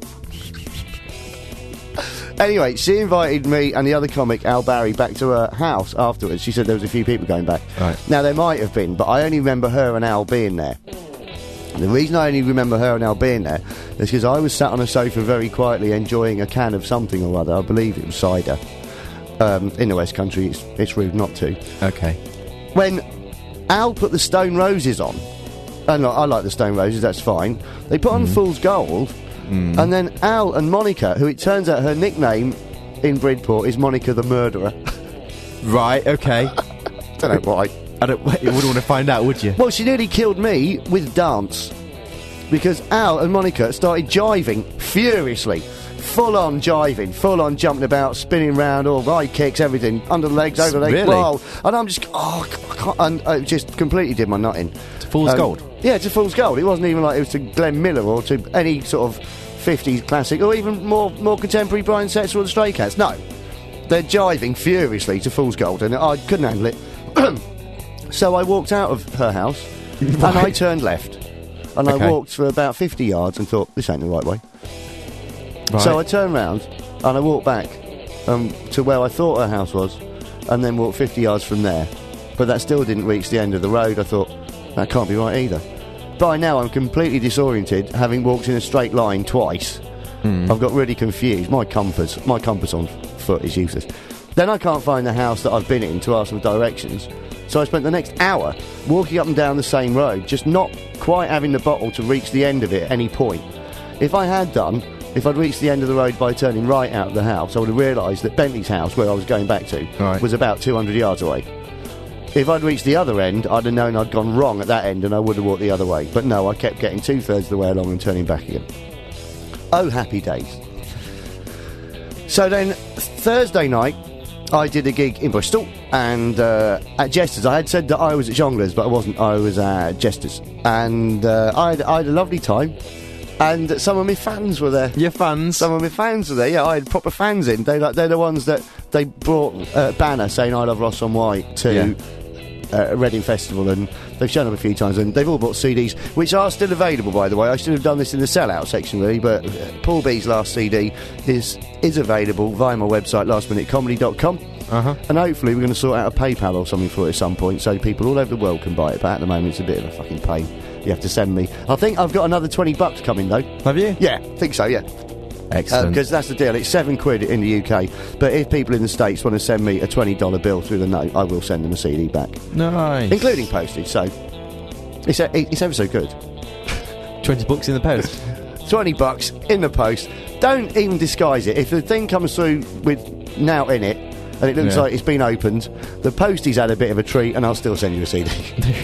Anyway, she invited me and the other comic, Al Barry, back to her house afterwards. She said there was a few people going back. Right. Now, there might have been, but I only remember her and Al being there. And the reason I only remember her and Al being there is because I was sat on a sofa very quietly enjoying a can of something or other. I believe it was cider. In the West Country, it's rude not to. Okay. When Al put the Stone Roses on, and I like the Stone Roses, that's fine. They put on Fool's Gold, and then Al and Monica, who it turns out her nickname in Bridport is Monica the Murderer. Right, okay. Don't know why. You wouldn't want to find out, would you? Well, she nearly killed me with dance. Because Al and Monica started jiving furiously. Full on jiving, full on jumping about, spinning round, all right kicks, everything, under the legs, over the legs, Really? wow. And I'm just, I can't, and it just completely did my nut in. To Fool's Gold? Yeah, to Fool's Gold. It wasn't even like it was to Glenn Miller or to any sort of 50s classic, or even more contemporary Brian Setzer or the Stray Cats. No. They're jiving furiously to Fool's Gold, and I couldn't handle it. So I walked out of her house, and I turned left. And I Okay. walked for about 50 yards and thought, this ain't the right way. Right. So I turned round and I walked back to where I thought her house was, and then walked 50 yards from there. But that still didn't reach the end of the road. I thought, that can't be right either. By now I'm completely disoriented, having walked in a straight line twice. I've got really confused. My compass on foot is useless. Then I can't find the house that I've been in to ask for directions. So I spent the next hour walking up and down the same road, just not quite having the bottle to reach the end of it at any point. If I'd reached the end of the road by turning right out of the house, I would have realised that Bentley's house, where I was going back to, Right. was about 200 yards away. if I'd reached the other end, I'd have known I'd gone wrong at that end and I would have walked the other way. But no, I kept getting 2/3 of the way along and turning back again. Oh, happy days. So then, Thursday night, I did a gig in Bristol, and at Jesters. I had said that I was at Jongleurs, but I wasn't. I was at Jesters. And I had a lovely time, and some of my fans were there. Your fans? Some of my fans were there, yeah. I had proper fans in. They're the ones that they brought a banner saying I love Ross on White to Reading Festival, and they've shown up a few times, and they've all bought CDs, which are still available, by the way. I should have done this in the sellout section, really, but Paul B's last CD is available via my website, lastminutecomedy.com. And hopefully we're going to sort out a PayPal or something for it at some point, so people all over the world can buy it, but at the moment it's a bit of a fucking pain. You have to send me. I think I've got another $20 coming, though. Have you? Yeah, think so, yeah. Excellent. Because that's the deal. It's £7 in the UK. But if people in the States want to send me a $20 bill through the note, I will send them a CD back. Nice. Including postage, so it's ever so good. $20 in the post. $20 in the post. Don't even disguise it. If the thing comes through with Now in it, and it looks like it's been opened, the posties had a bit of a treat, and I'll still send you a CD.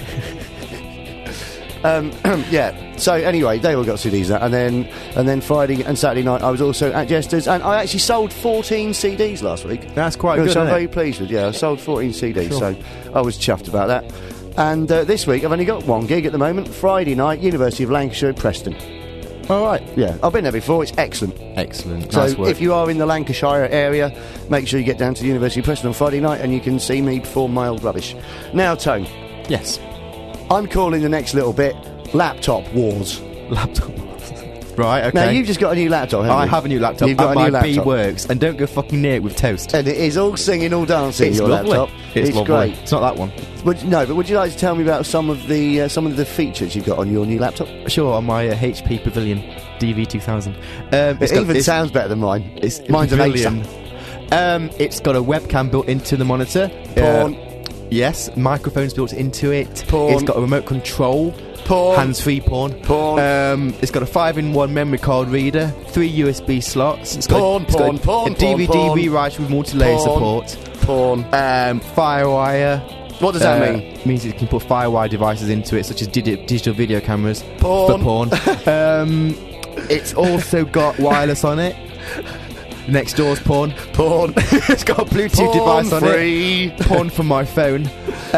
Yeah. So anyway, they all got CDs out, and then Friday and Saturday night I was also at Jesters, and I actually sold 14 CDs last week. That's quite which good. I'm isn't very it? pleased with. Yeah, I sold 14 CDs, Sure. so I was chuffed about that. And this week I've only got one gig at the moment. Friday night, University of Lancashire, Preston. All right. Yeah, I've been there before. It's excellent. Excellent. So Nice work. if you are in the Lancashire area, make sure you get down to the University of Preston on Friday night, and you can see me perform my old rubbish. Now, Tone, Yes. I'm calling the next little bit Laptop Wars. Laptop. Right, okay. Now, you've just got a new laptop, haven't you? I have a new laptop. You've got and a new my B laptop. works. And don't go fucking near it with toast. And it is all singing, all dancing, It's your lovely. laptop. It's lovely. great. It's not that one. But would you like to tell me about some of the features you've got on your new laptop? Sure, on my HP Pavilion DV2000. It even sounds better than mine. Mine's an Pavilion. ASAP. It's got a webcam built into the monitor. Porn. Yes, microphones built into it. Porn. It's got a remote control. Porn. Hands-free porn. Porn. It's got a 5-in-1 memory card reader, 3 USB slots. It's got Porn, it's got porn, porn, a DVD porn, porn. rewrite with multi-layer Porn. support. Porn. Firewire. What does that mean? Means it can put Firewire devices into it, such as digital video cameras Porn. for porn. It's also got wireless on it. Next door's porn. Porn. It's got a Bluetooth device on free. it. Porn from my phone.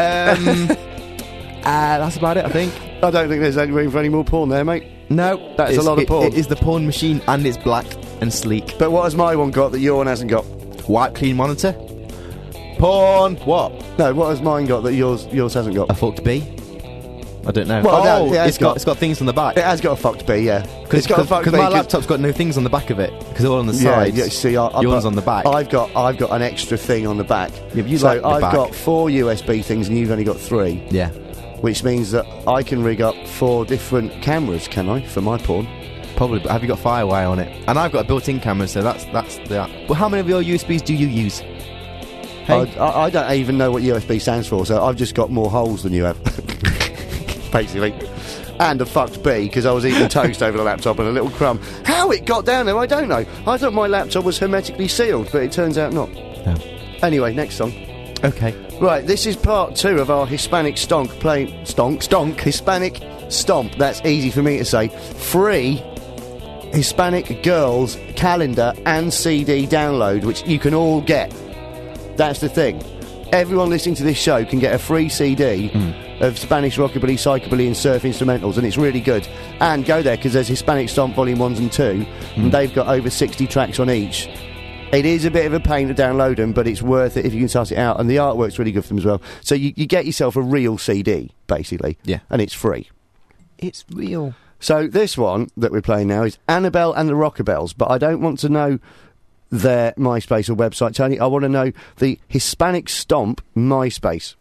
That's about it, I think. I don't think there's any room for any more porn there, mate. No, That is a lot of porn. It is the porn machine, and it's black and sleek. But what has my one got that your one hasn't got? White clean monitor. Porn. What? No, what has mine got that yours hasn't got? A fucked B. I don't know. Well, no, yeah, it's got things on the back. It has got a fucked B, yeah. It's got a fucked Because B. my laptop's got no things on the back of it. Because they're all on the sides. Yeah, see, Yours on the back. I've got an extra thing on the back. Yeah, but you so like the I've back. got 4 USB things and you've only got 3, Yeah. which means that I can rig up 4 different cameras, can I, for my porn? Probably, but have you got Firewire on it? And I've got a built-in camera, so that's that. Well, how many of your USBs do you use? Hey? I don't even know what USB stands for, so I've just got more holes than you have, basically. And a fucked B, because I was eating toast over the laptop and a little crumb. How it got down there, I don't know. I thought my laptop was hermetically sealed, but it turns out not. No. Anyway, next song. Okay. Right, this is part 2 of our Hispanic Stonk playing... Stonk? Hispanic Stomp, that's easy for me to say. Free Hispanic Girls calendar and CD download, which you can all get. That's the thing. Everyone listening to this show can get a free CD of Spanish rockabilly, psychobilly and surf instrumentals, and it's really good. And go there, because there's Hispanic Stomp Volume 1s and 2, and they've got over 60 tracks on each. It is a bit of a pain to download them, but it's worth it if you can suss it out, and the artwork's really good for them as well. So you get yourself a real CD, basically. Yeah. And it's free. It's real. So this one that we're playing now is Annabelle and the Rockabelles, but I don't want to know their MySpace or website, Tony. I want to know the Hispanic Stomp MySpace.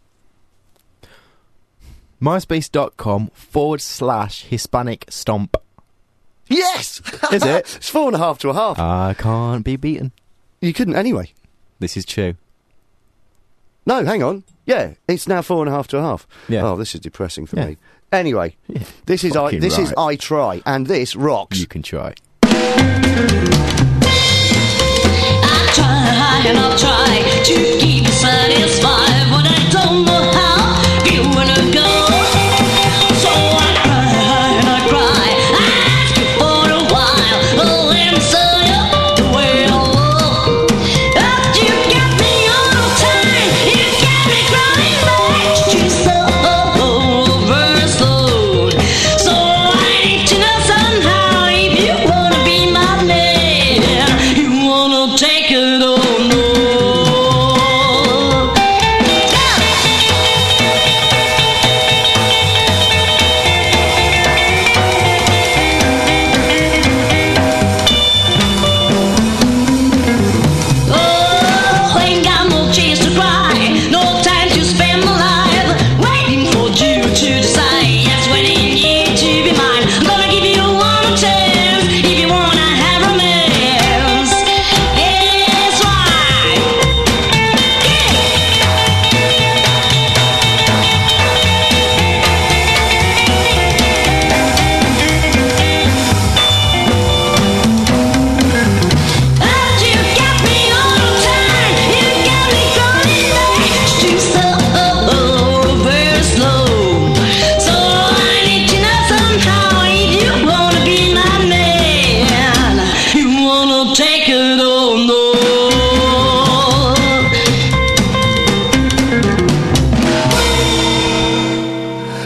MySpace.com/Hispanic Stomp. Yes! Is it? It's 4.5 to a half. I can't be beaten. You couldn't anyway. This is true. No, hang on. Yeah, it's now 4.5 to a half. Yeah. Oh, this is depressing for Yeah. me. Anyway, Yeah. this is Fucking is right. I Try, and this rocks. You can try. I try and I'll try to keep you satisfied, but I don't know how.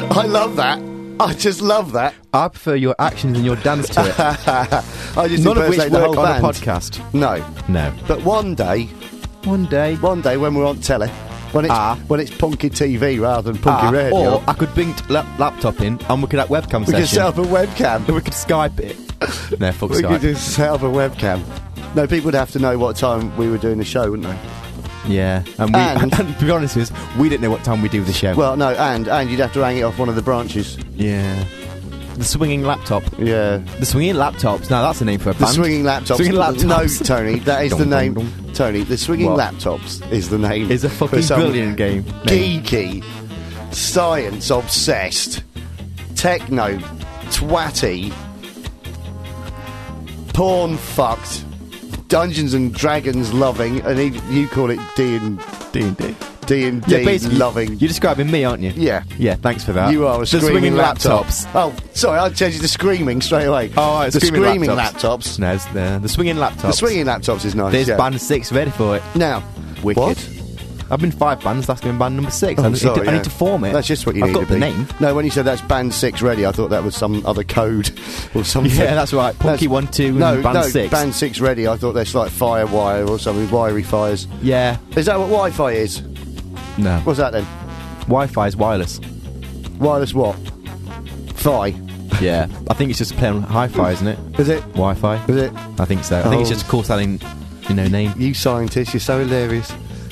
I love that. I just love that. I prefer your actions and your dance to it. I just None of which impersonate the work whole on a band. podcast. No. But one day One day. when we're on telly, when it's punky TV rather than punky radio, Or I could bring laptop in and we could have webcam we session. could set up a webcam. We could Skype it. No, fuck We Skype. could just set up a webcam. No, people would have to know what time we were doing the show, wouldn't they? Yeah. And to be honest with us, we didn't know what time we do the show. Well, no, and you'd have to hang it off one of the branches. yeah. The swinging laptop. Yeah. The swinging laptops. Now that's the name for a The band. swinging laptops. Swinging laptops. No, Tony, that is the Dum, dum, name. dum. Tony, the swinging What? laptops is the name. It's a for fucking some brilliant game. Geeky, science obsessed, techno, twatty, porn fucked, Dungeons and Dragons loving, and you call it D&D Yeah, basically, loving. You're describing me, aren't you? Yeah. Yeah, thanks for that. You are a The screaming swinging laptop. laptops. Oh, sorry, I changed it to screaming straight away. Oh, right, the screaming laptops. No, it's the swinging laptops. The swinging laptops is nice. There's yeah. band 6 ready for it. Now, Wicked. what? I've been 5 bands, that's been band number 6. I, I'm sorry, I yeah. need to form it. That's just what you I've need got to the be. name. No, when you said that's band 6 ready, I thought that was some other code or something. Yeah, that's right. Punky 1, 2 and no, band no, 6. band 6 ready. I thought that's like Firewire or something, wiry fires. Yeah. Is that what Wi-Fi is? No. What's that then? Wi-Fi is wireless. Wireless what? Fi. Yeah. I think it's just playing hi-fi, isn't it? Is it? Wi-Fi. Is it? I think so. I think it's Oh. just a cool selling, name. You scientists, you're so hilarious.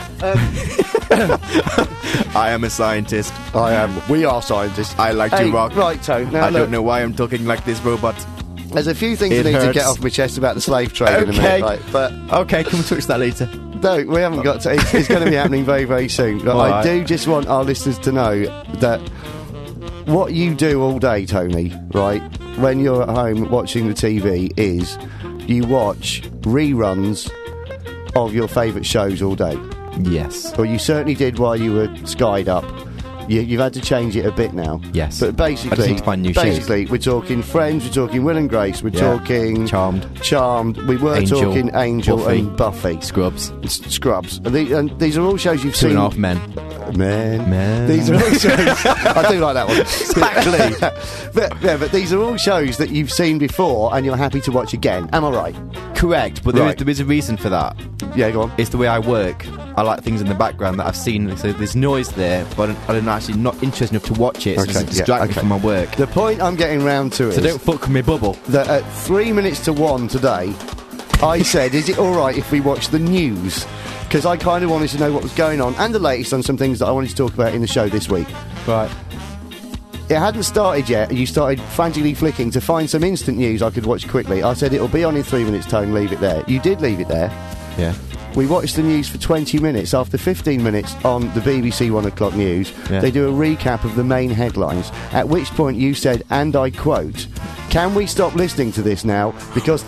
I am a scientist. I am. We are scientists. I like Hey, to rock. right, Tone. Now, I look, don't know why I'm talking like this, robot. there's a few things It I need to hurts. get off my chest about the slave trade in a minute, Okay. right? But Okay, can we touch that later? no, we haven't got to. It's going to be happening very, very soon. But I Right. do just want our listeners to know that what you do all day, Tony, right, when you're at home watching the TV, is you watch reruns of your favourite shows all day. Yes. Or you certainly did while you were skied up. You've had to change it a bit now. Yes. But I just basically, need to find new shows. basically, we're talking Friends, we're talking Will and Grace, we're Yeah. talking Charmed. We were Angel, talking Angel Buffy. and Buffy. Scrubs. Scrubs. And these are all shows you've 2 seen. and a Half Men. Men. These are all shows. I do like that one. Exactly. but these are all shows that you've seen before and you're happy to watch again. Am I right? Correct, but Right. there is a reason for that. Yeah, go on. It's the way I work. I like things in the background that I've seen. So there's noise there, but I'm actually not interested enough to watch it. So it Okay, doesn't distract me okay. from my work. The point I'm getting round to So is don't fuck with my bubble. that at 3 minutes to 1 today, I said, is it alright if we watch the news? Because I kind of wanted to know what was going on and the latest on some things that I wanted to talk about in the show this week. Right. It hadn't started yet, and you started frantically flicking to find some instant news I could watch quickly. I said, it'll be on in 3 minutes' time, leave it there. You did leave it there. Yeah. We watched the news for 20 minutes. After 15 minutes on the BBC 1 o'clock news, Yeah. they do a recap of the main headlines, at which point you said, and I quote, can we stop listening to this now? Because...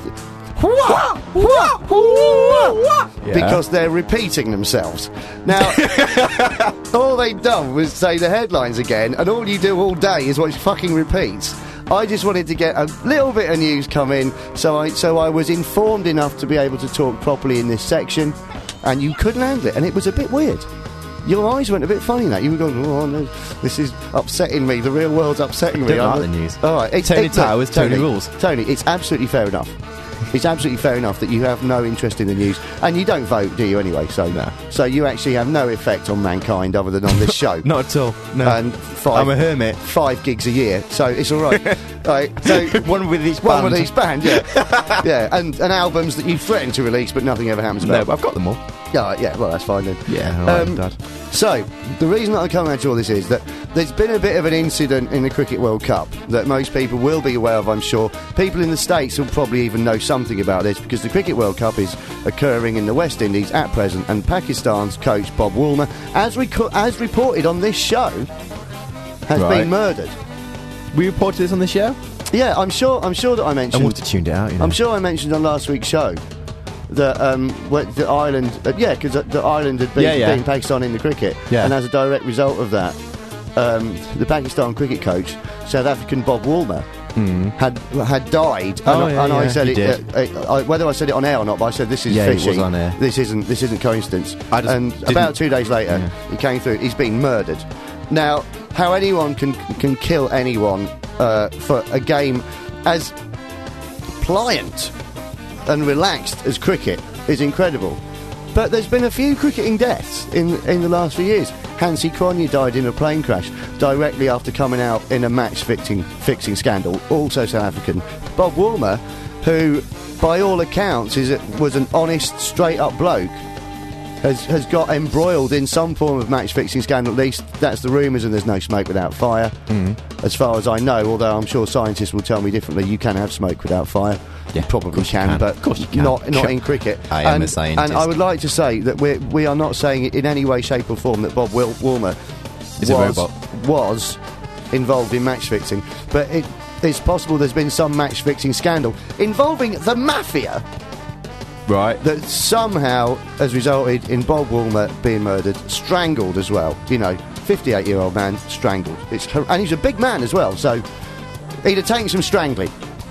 Because they're repeating themselves. Now, all they'd done was say the headlines again, and all you do all day is watch fucking repeats. I just wanted to get a little bit of news come in, so I was informed enough to be able to talk properly in this section, and you couldn't handle it, and it was a bit weird. Your eyes went a bit funny. That you were going, oh no, this is upsetting me. The real world's upsetting me. Don't like the news. All right, Tony Towers, Tony rules. Tony, it's absolutely fair enough. It's absolutely fair enough that you have no interest in the news, and you don't vote, do you? Anyway, so No. so you actually have no effect on mankind other than on this show. Not at all. No. And I'm a hermit. 5 gigs a year, so it's all right. Right, so One with each one band. with each band, yeah, yeah, and albums that you threaten to release, but nothing ever happens No, about. but I've got them all. Yeah, well, that's fine then. Yeah, all right, Dad. So, the reason that I'm coming out to all this is that there's been a bit of an incident in the Cricket World Cup that most people will be aware of, I'm sure. People in the States will probably even know something about this because the Cricket World Cup is occurring in the West Indies at present, and Pakistan's coach, Bob Woolmer, as reported on this show, has Right. been murdered. We reported this on the show? Yeah, I'm sure that I I mentioned... would have tuned it out, you know. I'm sure I mentioned on last week's show that the Ireland, because the Ireland had beaten Pakistan in the cricket, Yeah. and as a direct result of that, the Pakistan cricket coach, South African Bob Woolmer, had died. Oh, and yeah, I yeah, said he it. Whether I said it on air or not, but I said this is Yeah, it fishy. was on air. This isn't coincidence. I just And didn't- about 2 days later, Yeah. he came through. He's been murdered. Now, how anyone can kill anyone for a game as pliant and relaxed as cricket is incredible. But there's been a few cricketing deaths in the last few years. Hansi Cronje died in a plane crash directly after coming out in a match fixing scandal, also South African. Bob Woolmer, who by all accounts was an honest, straight up bloke, has got embroiled in some form of match fixing scandal. At least that's the rumours, and there's no smoke without fire. As far as I know, although I'm sure scientists will tell me differently, you can have smoke without fire. Yeah, you probably can, but of course you can. not in cricket. I am a scientist. And I would like to say that we are not saying in any way, shape or form that Bob Woolmer was involved in match fixing, but it's possible there's been some match fixing scandal involving the mafia, right, that somehow has resulted in Bob Woolmer being murdered, strangled as well. 58-year-old man strangled. And he's a big man as well, so he'd have taken some strangling.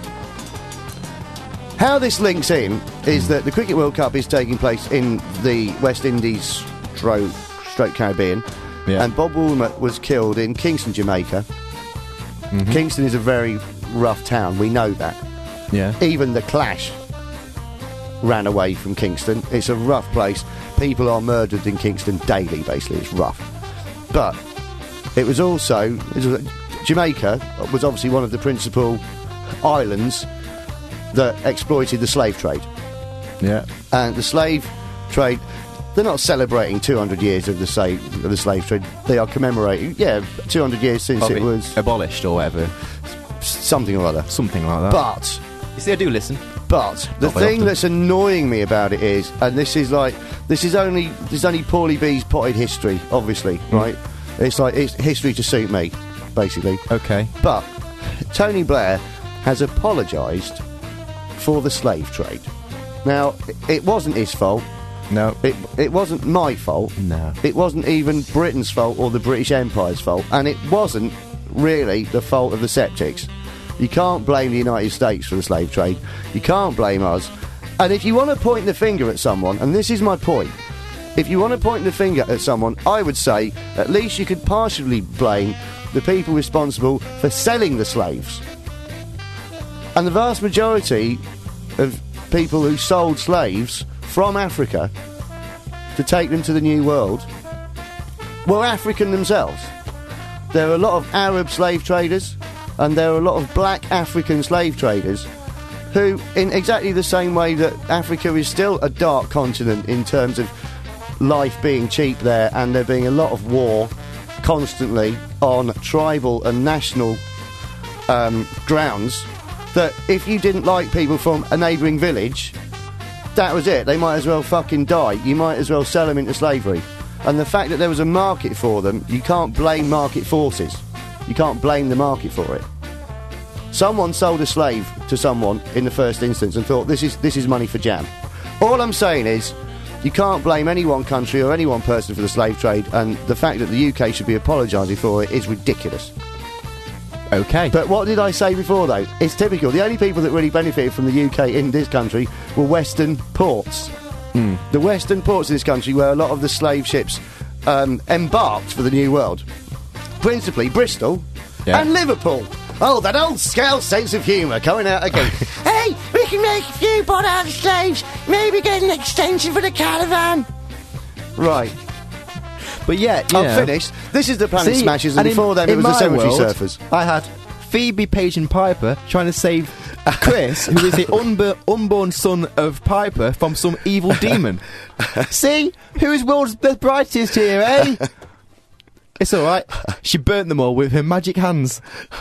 How this links in is that the Cricket World Cup is taking place in the West Indies stroke Caribbean, and Bob Woolmer was killed in Kingston, Jamaica. Kingston is a very rough town, we know that. Yeah. Even the Clash ran away from Kingston. It's a rough place. People are murdered in Kingston daily, basically. It's rough. But it was also... Jamaica was obviously one of the principal islands that exploited the slave trade. Yeah. And the slave trade, they're not celebrating 200 years of the slave trade. They are commemorating, 200 years since it was... abolished or whatever. Something or other. Something like that. But... You see, I do listen. But the thing that's annoying me about it is, and this is only Paulie B's potted history, obviously, right? It's history to suit me, basically. Okay. But Tony Blair has apologised for the slave trade. Now, it wasn't his fault. No. It wasn't my fault. No. It wasn't even Britain's fault or the British Empire's fault. And it wasn't really the fault of the Septics. You can't blame the United States for the slave trade. You can't blame us. And if you want to point the finger at someone, and this is my point, if you want to point the finger at someone, I would say at least you could partially blame the people responsible for selling the slaves. And the vast majority of people who sold slaves from Africa to take them to the New World were African themselves. There are a lot of Arab slave traders, and there are a lot of black African slave traders who, in exactly the same way that Africa is still a dark continent in terms of life being cheap there, and there being a lot of war constantly on tribal and national grounds, that if you didn't like people from a neighbouring village, that was it. They might as well fucking die. You might as well sell them into slavery. And the fact that there was a market for them, you can't blame market forces. You can't blame the market for it. Someone sold a slave to someone in the first instance and thought, this is money for jam. All I'm saying is, you can't blame any one country or any one person for the slave trade, and the fact that the UK should be apologising for it is ridiculous. Okay. But what did I say before, though? It's typical. The only people that really benefited from the UK in this country were Western ports. The Western ports in this country where a lot of the slave ships embarked for the New World. Principally Bristol and Liverpool. Oh, that old scout sense of humour coming out again. Hey, we can make a few bought out slaves. Maybe get an extension for the caravan. Right. But I'm finished. This is the Planet Smashers, and before them it was the Cemetery Surfers. I had Phoebe Page-Piper trying to save Chris, who is the unborn son of Piper, from some evil demon. See? Who is world's the brightest here, eh? It's alright. She burnt them all with her magic hands.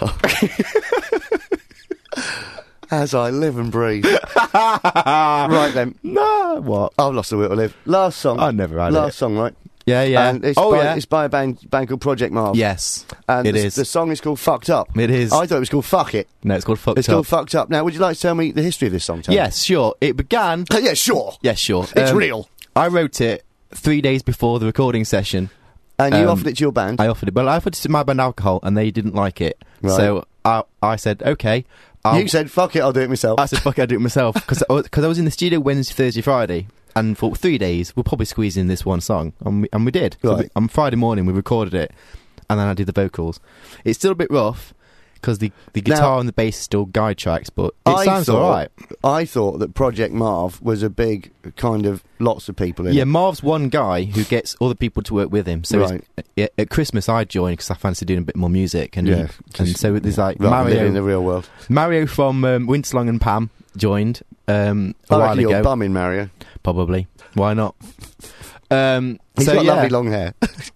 As I live and breathe. Right then. No, what? I've lost the will to live. Last song. I never had it. Last song, right? Yeah, yeah. And it's it's by a band called Project Mars. Yes, and it is. The song is called Fucked Up. It is. I thought it was called Fuck It. No, it's called Fucked Up. It's called Fucked Up. Now, would you like to tell me the history of this song, Tony? Yes, sure. It began... yeah, sure. Yes, sure. It's real. I wrote it 3 days before the recording session. And you offered it to your band? I offered it. But I offered it to my band Alcohol, and they didn't like it. Right. So I said, OK. You said, fuck it, I'll do it myself. I said, fuck it, I'll do it myself. Because I was in the studio Wednesday, Thursday, Friday. And for 3 days, we'll probably squeeze in this one song. And we did. Right. On Friday morning, we recorded it. and then I did the vocals. It's still a bit rough because the guitar and the bass is still guide tracks, but it sounds alright. I thought that Project Marv was a big kind of lots of people in it. Yeah, Marv's one guy who gets other people to work with him. So Right. at Christmas I joined because I fancy doing a bit more music, and Yeah, and so there's like Rather than live in the Mario real world. from Winterlong and Pam joined a I while reckon you're ago. bumming Mario. Probably. Why not? He's so got yeah. lovely long hair.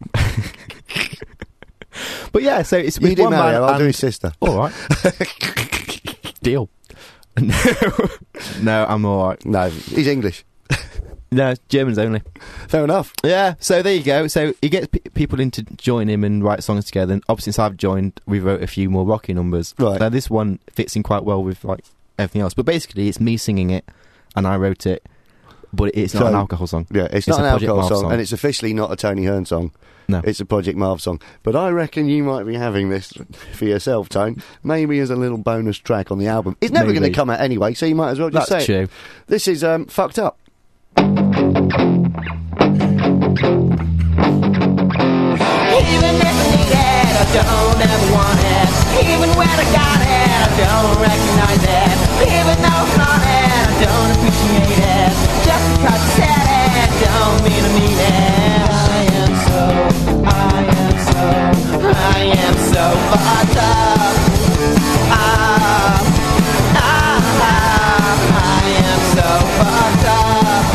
But yeah, so it's You with do one man. Mario, I'll do and- his sister. All right. Deal. No, I'm all right. No, he's English. No, Germans only. Fair enough. Yeah, so there you go. So he gets people in to join him and write songs together. And obviously, since I've joined, we wrote a few more rocky numbers. Right. Now, this one fits in quite well with like everything else. But basically, it's me singing it, and I wrote it. But it's not So- an alcohol song. Yeah, it's It's not a an Project alcohol Marv song, and it's officially not a Tony Hearn song. No. It's a Project Marv song. But I reckon you might be having this for yourself, Tone. Maybe as a little bonus track on the album. It's never going to Maybe. come out anyway, so you might as well just That's say it. true. This is Fucked Up. Even if I need it, I don't ever want it. Even when I got it, I don't recognize it. Even though it's not it, I don't appreciate it. Just because I said it, don't mean I mean it. I am so fucked up. I am so fucked up.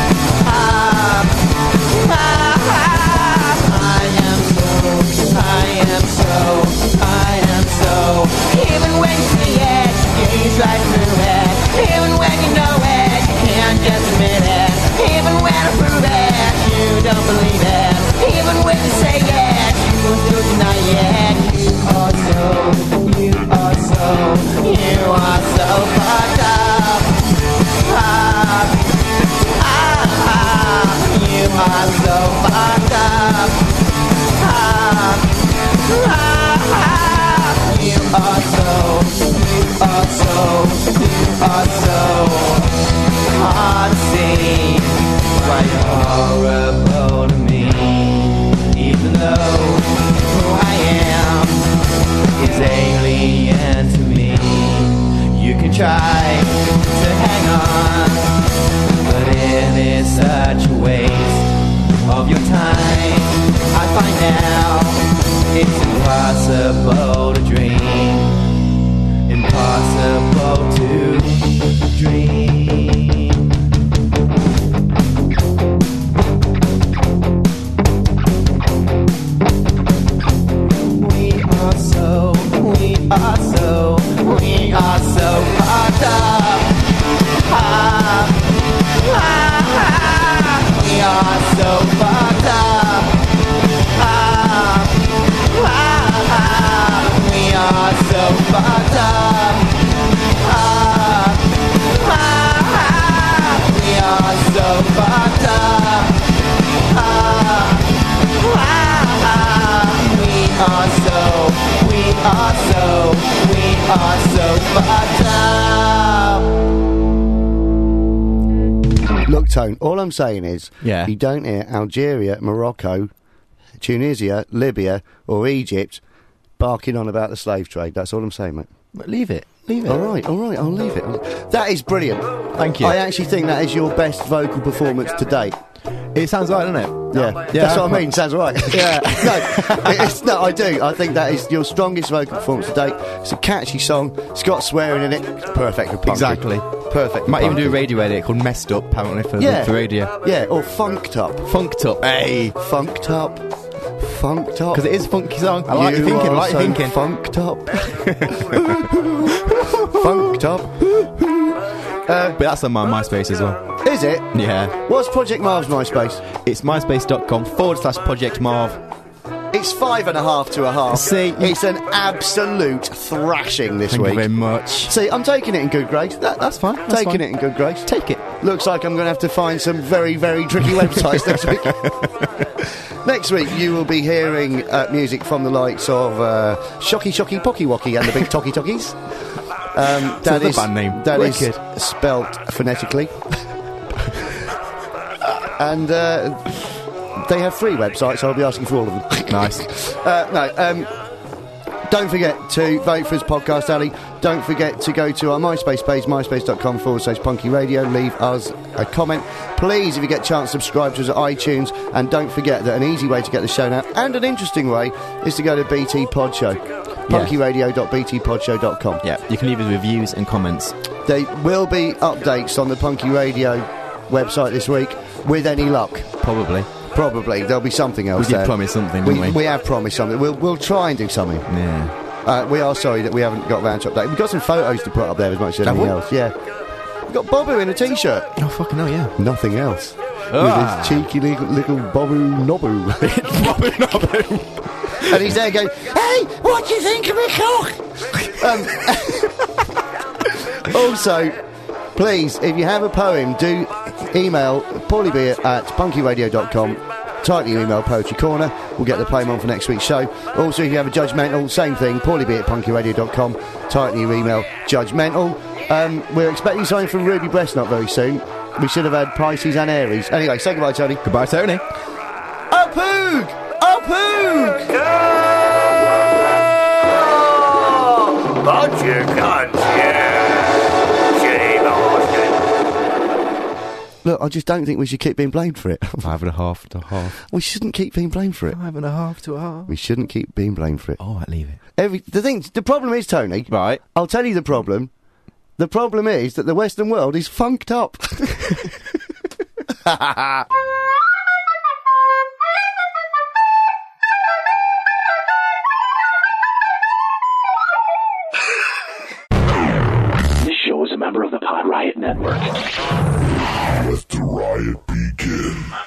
I am so. Even when you see it, you gaze right through it. Even when you know it, you can't just admit it. Even when I prove it, you don't believe it. Even when you say it, you will still deny it. You are so fucked up. You are so fucked up. You are so hard to see. Why you're horrible to me. Even though who I am is alien to me. You can try to hang on, but it is such a waste of your time. I find now it's impossible to dream. Impossible to dream. We are so fucked up. We are so fucked up. We are so fucked up. We are so fucked up. We are so fucked up. Look, Tone, all I'm saying is Yeah. you don't hear Algeria, Morocco, Tunisia, Libya or Egypt barking on about the slave trade. That's all I'm saying, mate. But leave it. Leave it. All right, I'll leave it. That is brilliant. Thank you. I actually think that is your best vocal performance to date. It sounds right, doesn't it? Yeah, that's what I mean. Sounds right. Yeah. No, I do. I think that is your strongest vocal performance to date. It's a catchy song. It's got swearing in it. It's perfect for punky. Exactly. Perfect. for Might even do a punky. radio edit called Messed Up, apparently, for radio. Yeah, or Funked Up. Funked Up. Hey. Funked Up. Funked Up. Because it is a funky song. I like your thinking. I like your thinking. Funked Up. Funked Up. But that's on my MySpace as well. Is it? Yeah. What's Project Marv's MySpace? It's myspace.com/Project Marv. It's 5.5 to a half. See, it's an absolute thrashing this Thank week. you very much. See, I'm taking it in good grace. That's fine. That's Taking fine. it in good grace. Take it. Looks like I'm going to have to find some very, very tricky websites next week. Next week, you will be hearing music from the likes of Shocky Shocky Pocky Wocky and the Big Tocky Tockies. That the is band name. That is Wicked. spelt phonetically. And they have 3 websites, so I'll be asking for all of them. Nice. Don't forget to vote for us, Podcast Alley. Don't forget to go to our MySpace page, myspace.com/Punky Radio. Leave us a comment. Please, if you get a chance, subscribe to us at iTunes. And don't forget that an easy way to get the show now, and an interesting way, is to go to BT Pod Show. punkyradio.btpodshow.com. Yeah, you can leave us reviews and comments. There will be updates on the Punky Radio website this week, with any luck. Probably. There'll be something else. We did promise something, didn't we? We have promised something. We'll try and do something. Yeah. We are sorry that we haven't got round to update. We've got some photos to put up there as much as anything else. Yeah. We've got Bobu in a t-shirt. Oh, fucking hell, yeah. Nothing else. With his cheeky little Bobu Nobu. Bobu Nobu. And he's there going, hey, what do you think of me cock? Also, please, if you have a poem, do email pauliebee@punkyradio.com. Type your email, Poetry Corner. We'll get the poem on for next week's show. Also, if you have a judgmental, same thing, pauliebee@punkyradio.com. Type your email, judgmental. We're expecting something from Ruby Breastnut very soon. We should have had Pisces and Aries. Anyway, say goodbye, Tony. Goodbye, Tony. A poog! A poog! But you can't Look, I just don't think we should keep being blamed for it. 5.5 to half. We shouldn't keep being blamed for it. 5.5 to half. We shouldn't keep being blamed for it. Oh, I'd leave it. The problem is, Tony. Right. I'll tell you the problem. The problem is that the Western world is funked up. This show is a member of the Pod Riot Network. Let the riot begin. On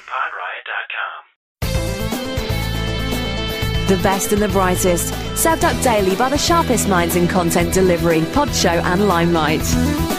PodRiot.com. The best and the brightest, served up daily by the sharpest minds in content delivery, Pod Show and Limelight.